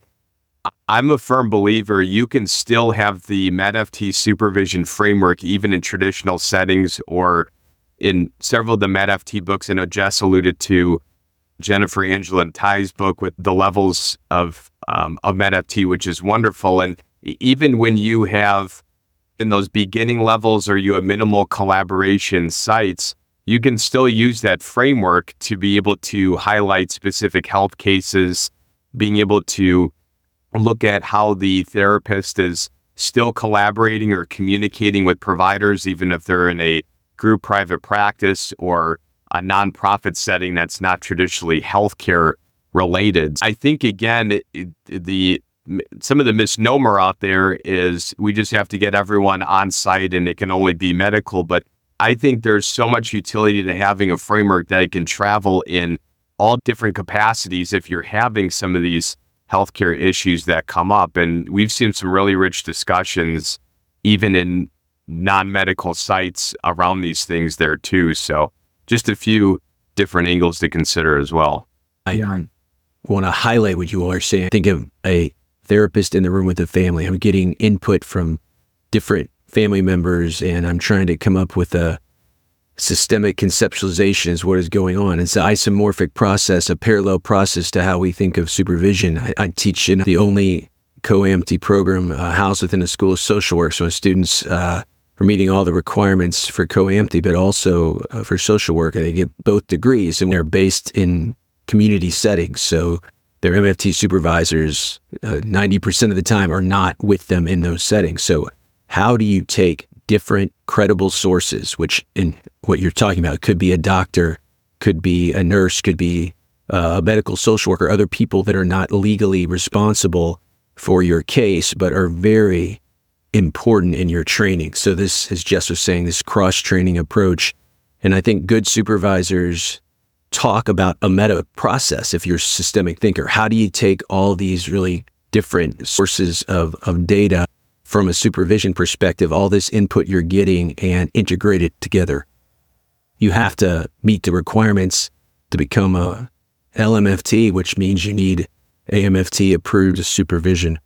I'm a firm believer you can still have the MedFT supervision framework even in traditional settings or in several of the MedFT books. I know Jess alluded to Jennifer Angela and Ty's book with the levels of um, of MedFT, which is wonderful. And even when you have in those beginning levels or you have minimal collaboration sites, you can still use that framework to be able to highlight specific health cases, being able to look at how the therapist is still collaborating or communicating with providers, even if they're in a group private practice or a nonprofit setting that's not traditionally healthcare related. I think, again, it, it, the some of the misnomer out there is we just have to get everyone on site and it can only be medical. But I think there's so much utility to having a framework that it can travel in all different capacities if you're having some of these healthcare issues that come up. And we've seen some really rich discussions, even in non-medical sites around these things there too. So just a few different angles to consider as well. I want to highlight what you all are saying. Think of a therapist in the room with the family. I'm getting input from different family members and I'm trying to come up with a systemic conceptualization as what is going on. It's an isomorphic process, a parallel process to how we think of supervision. I, I teach in the only co A M T program uh, housed within a school of social work. So students uh, are meeting all the requirements for co A M T, but also uh, for social work. And they get both degrees and they're based in community settings. So their M F T supervisors, uh, ninety percent of the time, are not with them in those settings. So how do you take different credible sources, which in what you're talking about could be a doctor, could be a nurse, could be uh, a medical social worker, other people that are not legally responsible for your case, but are very important in your training. So this, as Jess was saying, this cross-training approach. And I think good supervisors talk about a meta process. If you're a systemic thinker, how do you take all these really different sources of, of data from a supervision perspective, all this input you're getting, and integrate it together? You have to meet the requirements to become a L M F T, which means you need A M F T approved supervision.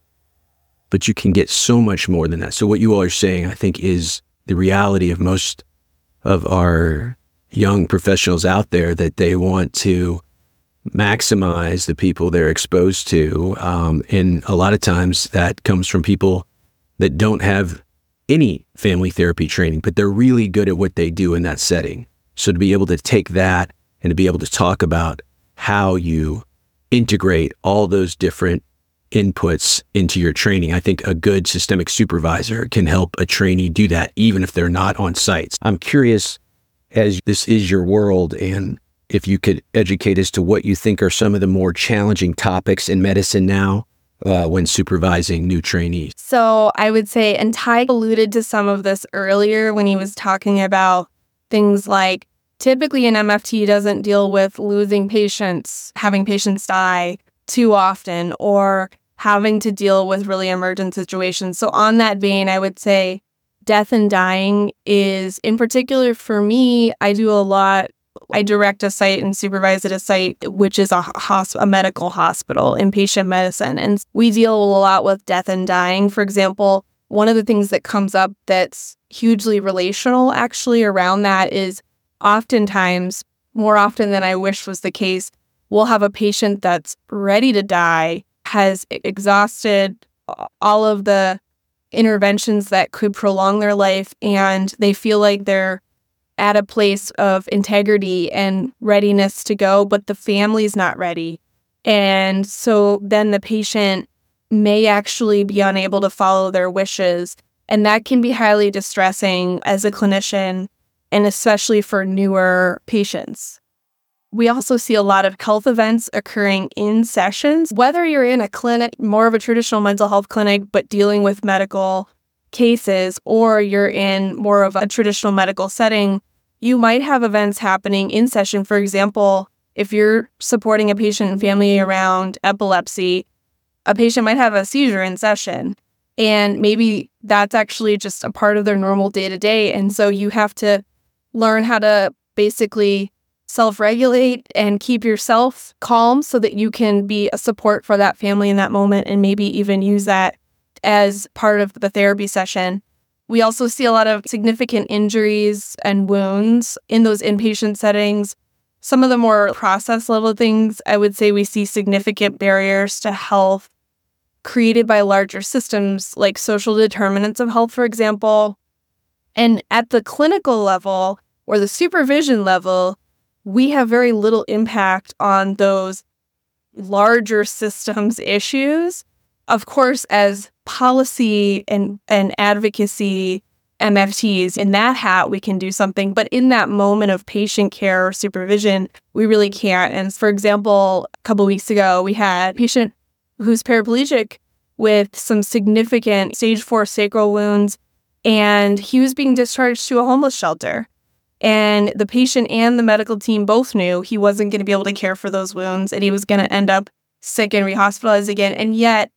But you can get so much more than that. So what you all are saying, I think, is the reality of most of our young professionals out there, that they want to maximize the people they're exposed to. Um, and a lot of times that comes from people that don't have any family therapy training, but they're really good at what they do in that setting. So to be able to take that and to be able to talk about how you integrate all those different inputs into your training, I think a good systemic supervisor can help a trainee do that, even if they're not on sites. I'm curious, as this is your world, and if you could educate as to what you think are some of the more challenging topics in medicine now, uh, when supervising new trainees? So I would say, and Ty alluded to some of this earlier when he was talking about things like typically an M F T doesn't deal with losing patients, having patients die too often, or having to deal with really emergent situations. So on that vein, I would say death and dying is, in particular for me, I do a lot. I direct a site and supervise at a site, which is a, hosp- a medical hospital, inpatient medicine. And we deal a lot with death and dying. For example, one of the things that comes up that's hugely relational actually around that is oftentimes, more often than I wish was the case, we'll have a patient that's ready to die, has exhausted all of the interventions that could prolong their life, and they feel like they're at a place of integrity and readiness to go, but the family's not ready. And so then the patient may actually be unable to follow their wishes. And that can be highly distressing as a clinician, and especially for newer patients. We also see a lot of health events occurring in sessions, whether you're in a clinic, more of a traditional mental health clinic, but dealing with medical cases, or you're in more of a traditional medical setting. You might have events happening in session. For example, if you're supporting a patient and family around epilepsy, a patient might have a seizure in session, and maybe that's actually just a part of their normal day-to-day. And so you have to learn how to basically self-regulate and keep yourself calm so that you can be a support for that family in that moment, and maybe even use that as part of the therapy session. We also see a lot of significant injuries and wounds in those inpatient settings. Some of the more process level things, I would say we see significant barriers to health created by larger systems like social determinants of health, for example. And at the clinical level or the supervision level, we have very little impact on those larger systems issues. Of course, as policy and, and advocacy M F Ts, in that hat, we can do something. But in that moment of patient care or supervision, we really can't. And for example, a couple weeks ago, we had a patient who's paraplegic with some significant stage four sacral wounds, and he was being discharged to a homeless shelter. And the patient and the medical team both knew he wasn't going to be able to care for those wounds, and he was going to end up sick and rehospitalized again. And yet,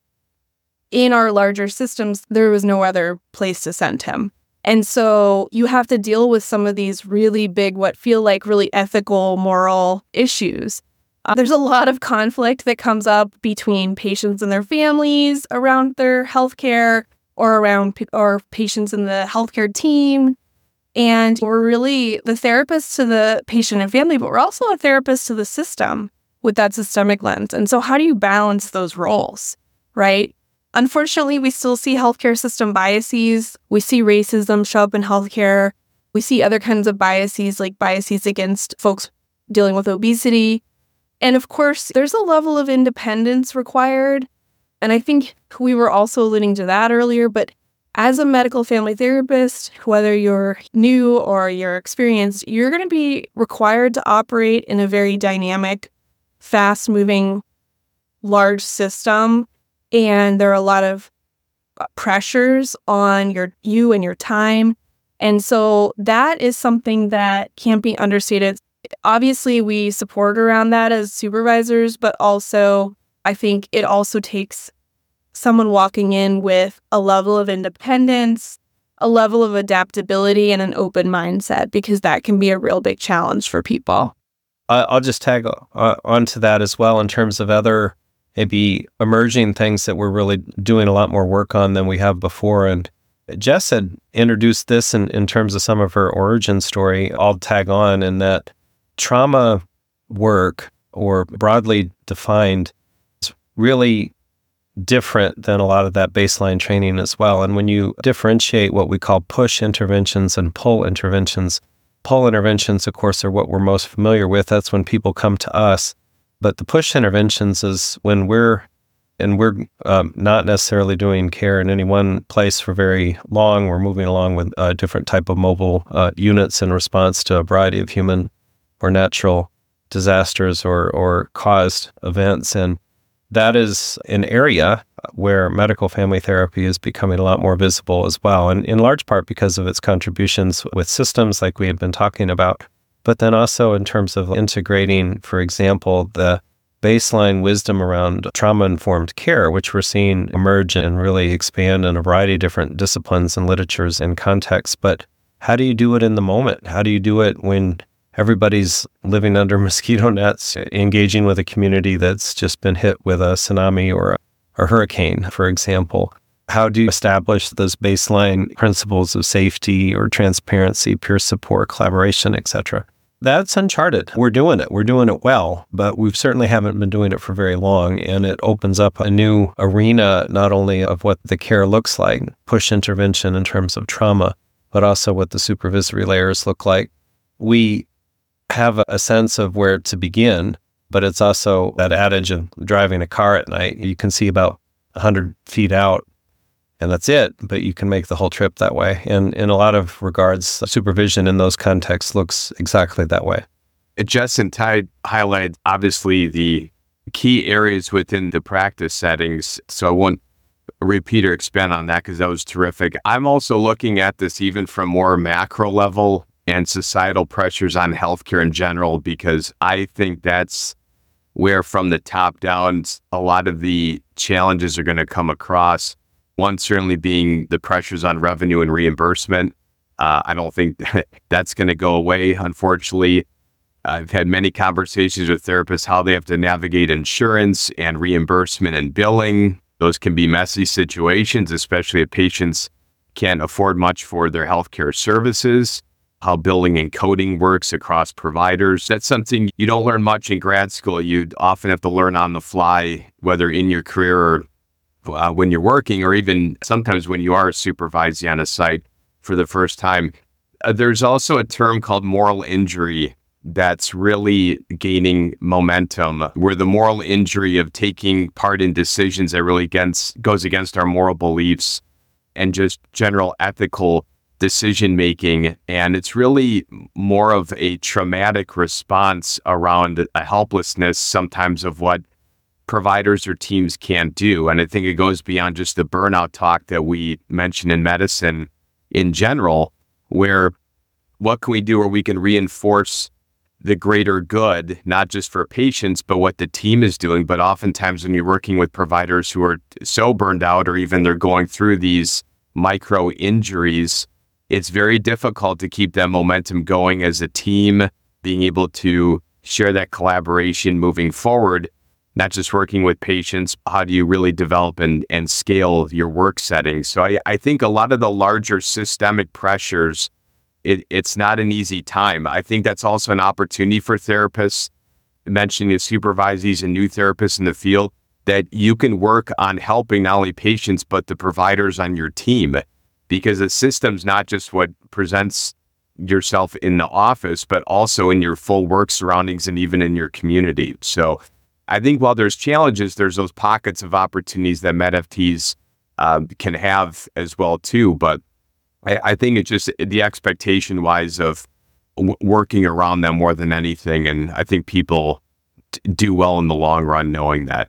in our larger systems, there was no other place to send him. And so you have to deal with some of these really big, what feel like really ethical, moral issues. Uh, there's a lot of conflict that comes up between patients and their families around their healthcare, or around p- or patients and the healthcare team. And we're really the therapist to the patient and family, but we're also a therapist to the system with that systemic lens. And so how do you balance those roles, right? Unfortunately, we still see healthcare system biases. We see racism show up in healthcare. We see other kinds of biases, like biases against folks dealing with obesity. And of course, there's a level of independence required. And I think we were also alluding to that earlier, but as a medical family therapist, whether you're new or you're experienced, you're going to be required to operate in a very dynamic, fast-moving, large system. And there are a lot of pressures on your you and your time. And so that is something that can't be understated. Obviously, we support around that as supervisors, but also I think it also takes someone walking in with a level of independence, a level of adaptability, and an open mindset, because that can be a real big challenge for people. I- I'll just tag uh, onto that as well in terms of other maybe emerging things that we're really doing a lot more work on than we have before. And Jess had introduced this in, in terms of some of her origin story. I'll tag on in that trauma work, or broadly defined, is really different than a lot of that baseline training as well. And when you differentiate what we call push interventions and pull interventions, pull interventions, of course, are what we're most familiar with. That's when people come to us. But the push interventions is when we're, and we're um, not necessarily doing care in any one place for very long. We're moving along with a different type of mobile uh, units in response to a variety of human or natural disasters or, or caused events. And that is an area where medical family therapy is becoming a lot more visible as well, and in large part because of its contributions with systems like we had been talking about, but then also in terms of integrating, for example, the baseline wisdom around trauma-informed care, which we're seeing emerge and really expand in a variety of different disciplines and literatures and contexts. But how do you do it in the moment? How do you do it when everybody's living under mosquito nets, engaging with a community that's just been hit with a tsunami or a, a hurricane, for example? How do you establish those baseline principles of safety or transparency, peer support, collaboration, et cetera? That's uncharted. We're doing it. We're doing it well, but we certainly haven't been doing it for very long. And it opens up a new arena, not only of what the care looks like, push intervention in terms of trauma, but also what the supervisory layers look like. We have a sense of where to begin, but it's also that adage of driving a car at night. You can see about one hundred feet out, and that's it, but you can make the whole trip that way. And in a lot of regards, supervision in those contexts looks exactly that way. Jess and Ty highlight, obviously, the key areas within the practice settings, so I won't repeat or expand on that because that was terrific. I'm also looking at this even from more macro level and societal pressures on healthcare in general, because I think that's where from the top down, a lot of the challenges are going to come across. One certainly being the pressures on revenue and reimbursement. Uh, I don't think that's going to go away, unfortunately. I've had many conversations with therapists how they have to navigate insurance and reimbursement and billing. Those can be messy situations, especially if patients can't afford much for their healthcare services. How billing and coding works across providers. That's something you don't learn much in grad school. You often have to learn on the fly, whether in your career or uh, when you're working, or even sometimes when you are supervising on a site for the first time. Uh, there's also a term called moral injury that's really gaining momentum, where the moral injury of taking part in decisions that really against, goes against our moral beliefs and just general ethical decision making. And it's really more of a traumatic response around a helplessness sometimes of what providers or teams can't do. And I think it goes beyond just the burnout talk that we mention in medicine in general, where what can we do where we can reinforce the greater good, not just for patients, but what the team is doing. But oftentimes when you're working with providers who are so burned out, or even they're going through these micro injuries, it's very difficult to keep that momentum going as a team, being able to share that collaboration moving forward, not just working with patients. How do you really develop and, and scale your work settings? So I, I think a lot of the larger systemic pressures, it, it's not an easy time. I think that's also an opportunity for therapists, mentioning the supervisees and new therapists in the field, that you can work on helping not only patients, but the providers on your team. Because the system's not just what presents yourself in the office, but also in your full work surroundings and even in your community. So I think while there's challenges, there's those pockets of opportunities that MedFTs uh, can have as well too. But I, I think it's just the expectation wise of w- working around them more than anything. And I think people t- do well in the long run knowing that.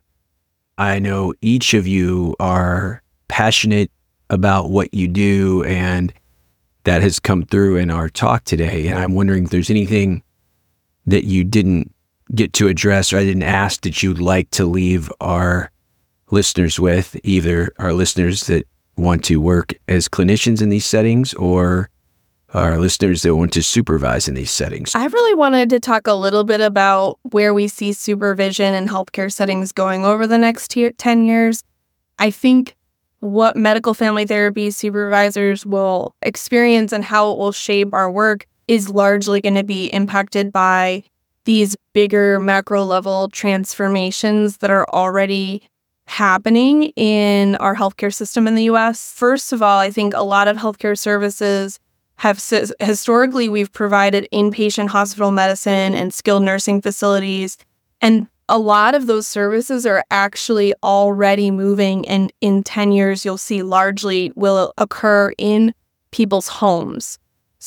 I know each of you are passionate about what you do, and that has come through in our talk today. And I'm wondering if there's anything that you didn't get to address, or I didn't ask, that you'd like to leave our listeners with, either our listeners that want to work as clinicians in these settings, or our listeners that want to supervise in these settings. I really wanted to talk a little bit about where we see supervision in healthcare settings going over the next te- ten years. I think what medical family therapy supervisors will experience and how it will shape our work is largely going to be impacted by these bigger macro level transformations that are already happening in our healthcare system in the U S. First of all, I think a lot of healthcare services have historically, we've provided inpatient hospital medicine and skilled nursing facilities, and a lot of those services are actually already moving, and in ten years, you'll see largely will occur in people's homes.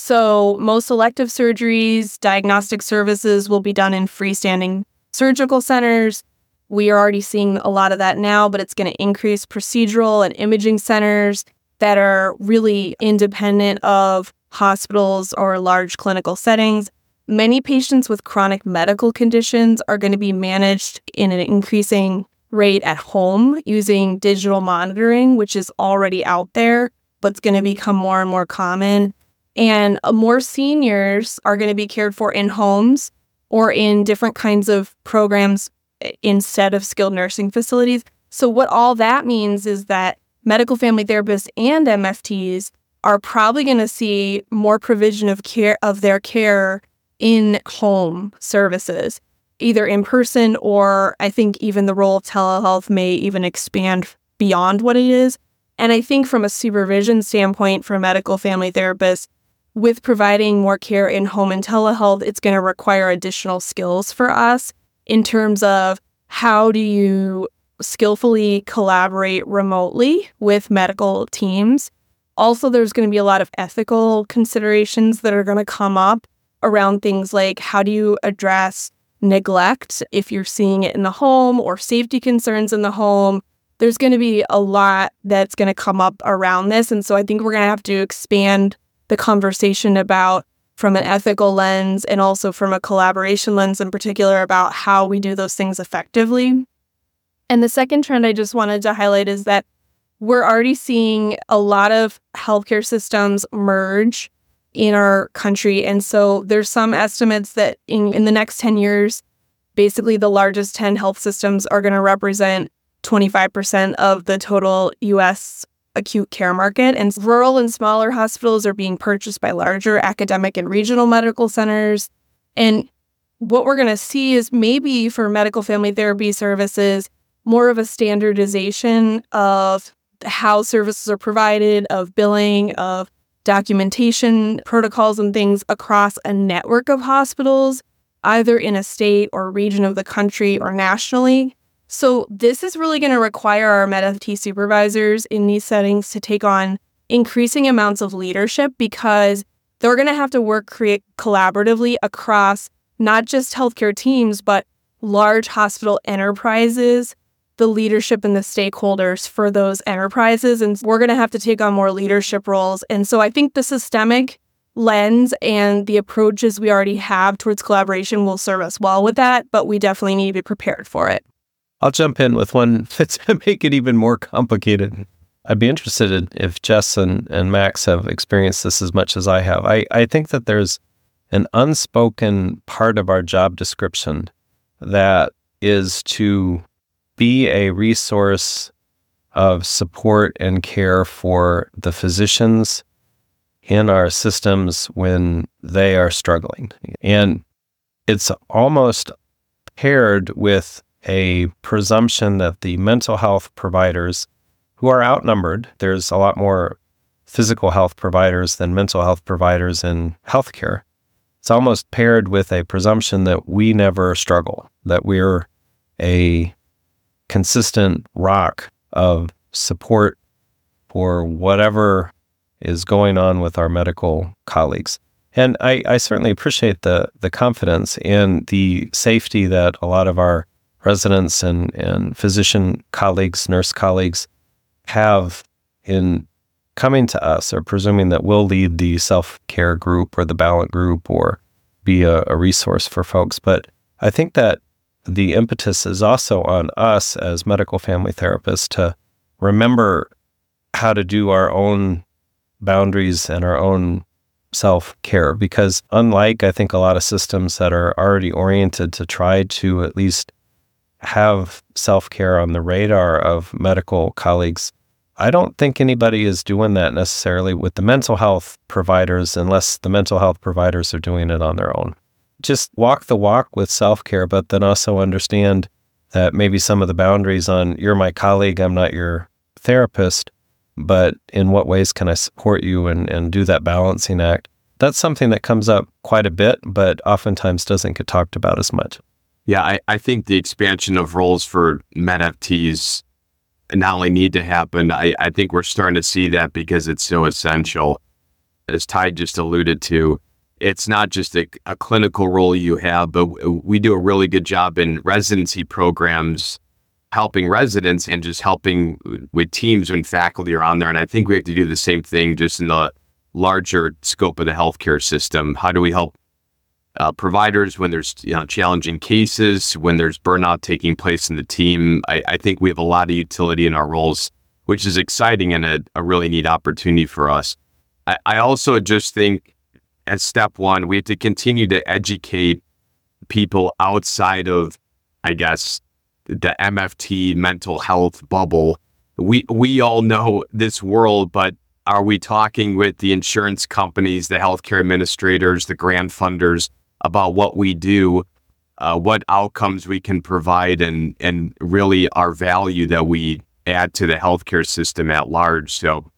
So most elective surgeries, diagnostic services will be done in freestanding surgical centers. We are already seeing a lot of that now, but it's going to increase procedural and imaging centers that are really independent of hospitals or large clinical settings. Many patients with chronic medical conditions are going to be managed in an increasing rate at home using digital monitoring, which is already out there, but it's going to become more and more common. And more seniors are going to be cared for in homes or in different kinds of programs instead of skilled nursing facilities. So what all that means is that medical family therapists and M F Ts are probably going to see more provision of care of their care in home services, either in person, or I think even the role of telehealth may even expand beyond what it is. And I think from a supervision standpoint for medical family therapists, with providing more care in home and telehealth, it's going to require additional skills for us in terms of how do you skillfully collaborate remotely with medical teams. Also, there's going to be a lot of ethical considerations that are going to come up around things like how do you address neglect if you're seeing it in the home or safety concerns in the home. There's going to be a lot that's going to come up around this. And so I think we're going to have to expand the conversation about from an ethical lens and also from a collaboration lens in particular about how we do those things effectively. And the second trend I just wanted to highlight is that we're already seeing a lot of healthcare systems merge in our country. And so there's some estimates that in, in the next ten years, basically the largest ten health systems are going to represent twenty-five percent of the total U S acute care market. And rural and smaller hospitals are being purchased by larger academic and regional medical centers. And what we're going to see is maybe for medical family therapy services, more of a standardization of how services are provided, of billing, of documentation protocols and things across a network of hospitals, either in a state or region of the country or nationally. So this is really going to require our Med F T supervisors in these settings to take on increasing amounts of leadership because they're going to have to work create collaboratively across not just healthcare teams, but large hospital enterprises, the leadership and the stakeholders for those enterprises. And we're going to have to take on more leadership roles. And so I think the systemic lens and the approaches we already have towards collaboration will serve us well with that, but we definitely need to be prepared for it. I'll jump in with one to make it even more complicated. I'd be interested in if Jess and, and Max have experienced this as much as I have. I, I think that there's an unspoken part of our job description that is to be a resource of support and care for the physicians in our systems when they are struggling. And it's almost paired with a presumption that the mental health providers, who are outnumbered, there's a lot more physical health providers than mental health providers in healthcare. It's almost paired with a presumption that we never struggle, that we're a consistent rock of support for whatever is going on with our medical colleagues. And I, I certainly appreciate the the confidence and the safety that a lot of our residents and, and physician colleagues, nurse colleagues have in coming to us or presuming that we'll lead the self-care group or the Ballant group or be a, a resource for folks. But I think that the impetus is also on us as medical family therapists to remember how to do our own boundaries and our own self-care, because unlike, I think, a lot of systems that are already oriented to try to at least have self-care on the radar of medical colleagues, I don't think anybody is doing that necessarily with the mental health providers unless the mental health providers are doing it on their own. Just walk the walk with self-care, but then also understand that maybe some of the boundaries on you're my colleague, I'm not your therapist, but in what ways can I support you and, and do that balancing act? That's something that comes up quite a bit, but oftentimes doesn't get talked about as much. Yeah, I, I think the expansion of roles for Med F Ts not only need to happen, I, I think we're starting to see that because it's so essential. As Ty just alluded to, it's not just a, a clinical role you have, but we do a really good job in residency programs, helping residents and just helping with teams when faculty are on there. And I think we have to do the same thing just in the larger scope of the healthcare system. How do we help uh, providers when there's you know, challenging cases, when there's burnout taking place in the team? I, I think we have a lot of utility in our roles, which is exciting and a, a really neat opportunity for us. I, I also just think as step one, we have to continue to educate people outside of, I guess, the M F T mental health bubble. We we all know this world, but are we talking with the insurance companies, the healthcare administrators, the grant funders about what we do, uh, what outcomes we can provide, and and really our value that we add to the healthcare system at large? So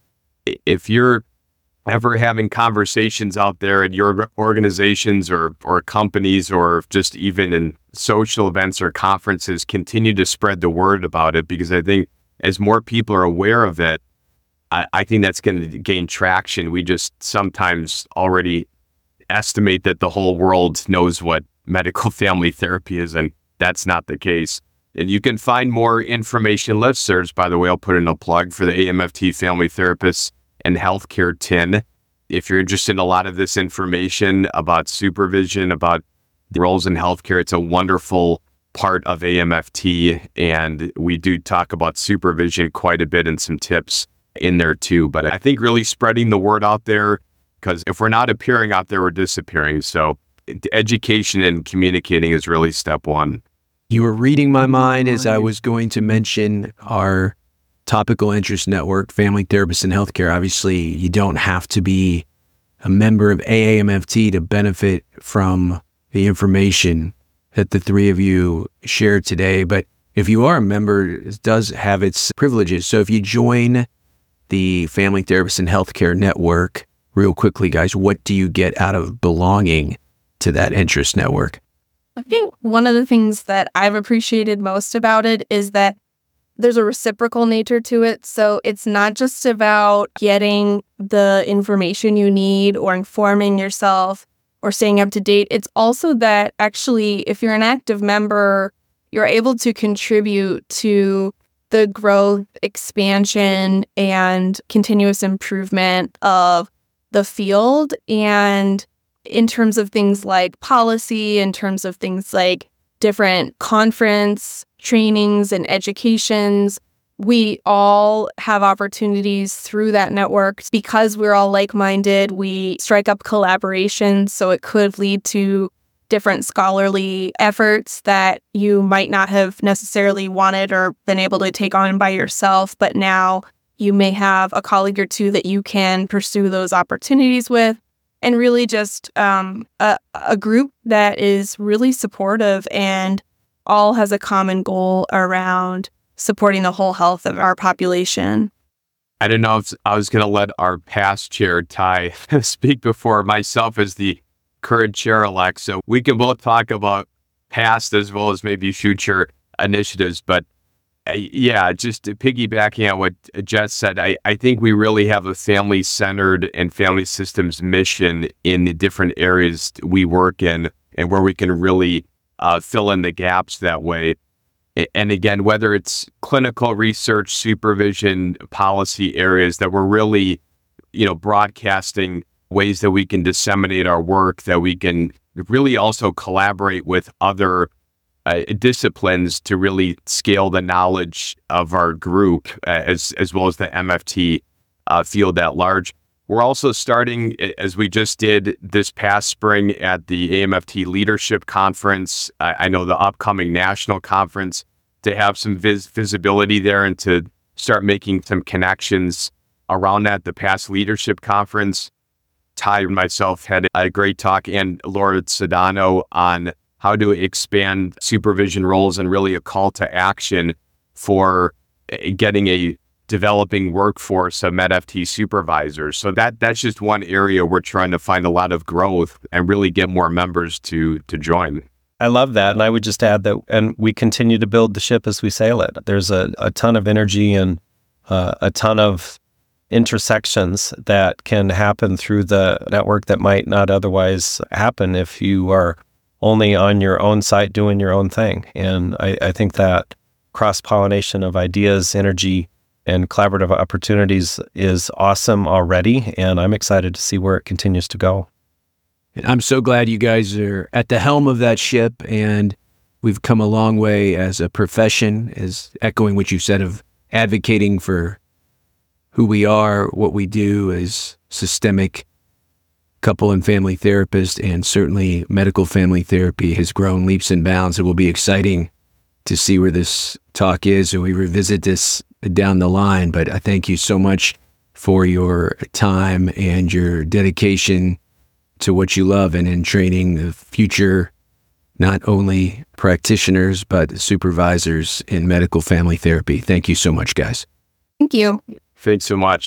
if you're ever having conversations out there at your organizations or or companies or just even in social events or conferences, continue to spread the word about it, because I think as more people are aware of it, I, I think that's going to gain traction. We just sometimes already estimate that the whole world knows what medical family therapy is, and that's not the case. And you can find more information listservs, by the way. I'll put in a plug for the A M F T Family Therapists and Healthcare tin. If you're interested in a lot of this information about supervision, about the roles in healthcare, it's a wonderful part of A M F T. And we do talk about supervision quite a bit and some tips in there too. But I think really spreading the word out there, because if we're not appearing out there, we're disappearing. So education and communicating is really step one. You were reading my mind as I was going to mention our Topical Interest Network, Family Therapists in Healthcare. Obviously, you don't have to be a member of A A M F T to benefit from the information that the three of you shared today. But if you are a member, it does have its privileges. So if you join the Family Therapists in Healthcare Network, real quickly, guys, what do you get out of belonging to that interest network? I think one of the things that I've appreciated most about it is that there's a reciprocal nature to it. So it's not just about getting the information you need or informing yourself or staying up to date. It's also that actually, if you're an active member, you're able to contribute to the growth, expansion, and continuous improvement of the field. And in terms of things like policy, in terms of things like different conference trainings and educations, we all have opportunities through that network. Because we're all like-minded, we strike up collaborations, so it could lead to different scholarly efforts that you might not have necessarily wanted or been able to take on by yourself, but now you may have a colleague or two that you can pursue those opportunities with. And really just um, a, a group that is really supportive and all has a common goal around supporting the whole health of our population. I don't know if I was going to let our past chair, Ty, speak before myself as the current chair-elect. So we can both talk about past as well as maybe future initiatives. But uh, yeah, just piggybacking on what Jess said, I, I think we really have a family-centered and family systems mission in the different areas we work in, and where we can really uh, fill in the gaps that way. And again, whether it's clinical research, supervision, policy areas, that we're really, you know, broadcasting ways that we can disseminate our work, that we can really also collaborate with other uh, disciplines to really scale the knowledge of our group, uh, as as well as the M F T uh, field at large. We're also starting, as we just did this past spring at the A M F T Leadership Conference, I, I know the upcoming national conference, to have some vis- visibility there and to start making some connections around that. The past leadership conference, Ty and myself had a great talk, and Laura Sedano, on how to expand supervision roles and really a call to action for getting a developing workforce of MedFT supervisors. So that that's just one area we're trying to find a lot of growth and really get more members to to join. I love that. And I would just add that, and we continue to build the ship as we sail it. There's a, a ton of energy and uh, a ton of intersections that can happen through the network that might not otherwise happen if you are only on your own site doing your own thing. And I, I think that cross-pollination of ideas, energy, and collaborative opportunities is awesome already, and I'm excited to see where it continues to go. And I'm so glad you guys are at the helm of that ship, and we've come a long way as a profession, as echoing what you said of advocating for who we are, what we do as systemic couple and family therapists, and certainly medical family therapy has grown leaps and bounds. It will be exciting to see where this talk is, and we revisit this down the line. But I thank you so much for your time and your dedication to what you love and in training the future, not only practitioners, but supervisors in medical family therapy. Thank you so much, guys. Thank you. Thanks so much.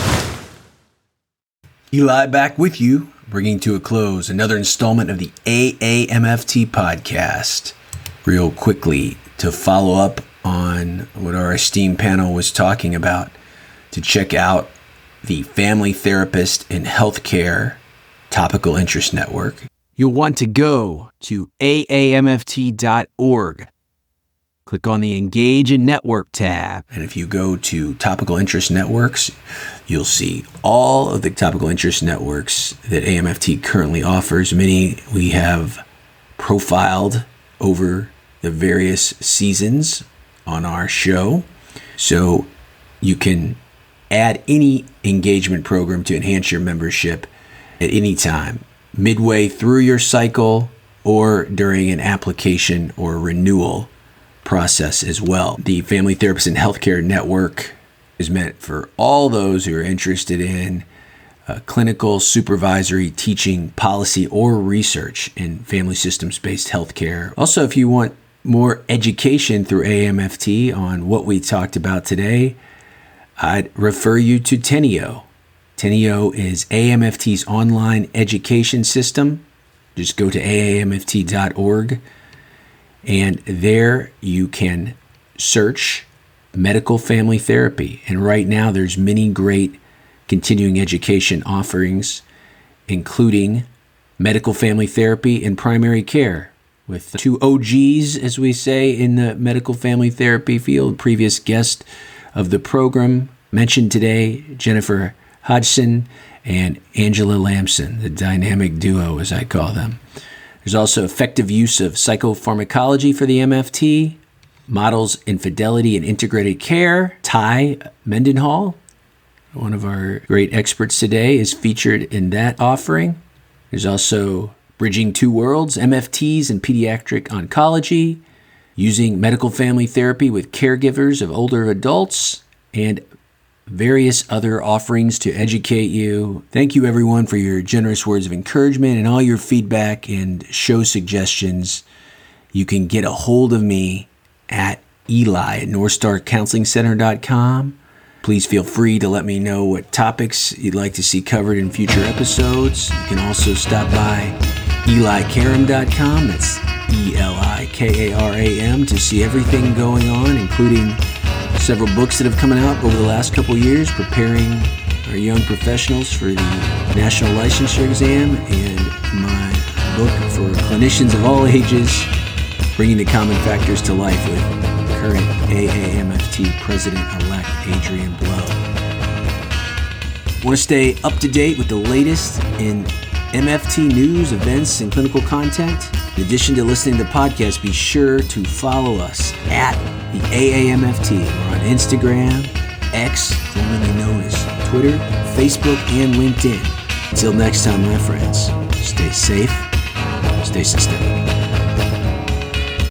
Eli back with you, bringing to a close another installment of the A A M F T podcast. Real quickly, to follow up on what our esteemed panel was talking about, to check out the Family Therapist in Healthcare Topical Interest Network, you'll want to go to A A M F T dot org. Click on the Engage and Network tab. And if you go to Topical Interest Networks, you'll see all of the topical interest networks that A M F T currently offers. Many we have profiled over the various seasons on our show. So you can add any engagement program to enhance your membership at any time, midway through your cycle or during an application or renewal process as well. The Family Therapist in Healthcare Network is meant for all those who are interested in uh, clinical, supervisory, teaching, policy, or research in family systems-based healthcare. Also, if you want more education through A M F T on what we talked about today, I'd refer you to Teneo. Teneo is A M F T's online education system. Just go to A A M F T dot org, and there you can search medical family therapy. And right now there's many great continuing education offerings, including medical family therapy and primary care, with two O Gs, as we say, in the medical family therapy field. Previous guest of the program mentioned today, Jennifer Hodgson and Angela Lamson, the dynamic duo, as I call them. There's also effective use of psychopharmacology for the M F T, models in fidelity and integrated care. Ty Mendenhall, one of our great experts today, is featured in that offering. There's also Bridging Two Worlds, M F Ts and pediatric oncology, using medical family therapy with caregivers of older adults, and various other offerings to educate you. Thank you, everyone, for your generous words of encouragement and all your feedback and show suggestions. You can get a hold of me at Eli at North Star Counseling Center dot com. Please feel free to let me know what topics you'd like to see covered in future episodes. You can also stop by Eli Karam dot com. That's E L I K A R A M to see everything going on, including several books that have come out over the last couple years, preparing our young professionals for the National Licensure Exam, and my book for clinicians of all ages, Bringing the Common Factors to Life, with current A A M F T President-elect Adrian Blow. Want to stay up to date with the latest in M F T news, events, and clinical content? In addition to listening to podcasts, be sure to follow us at the A A M F T. We're on Instagram, X, formerly known as Twitter, Facebook, and LinkedIn. Until next time, my friends, stay safe, stay systemic.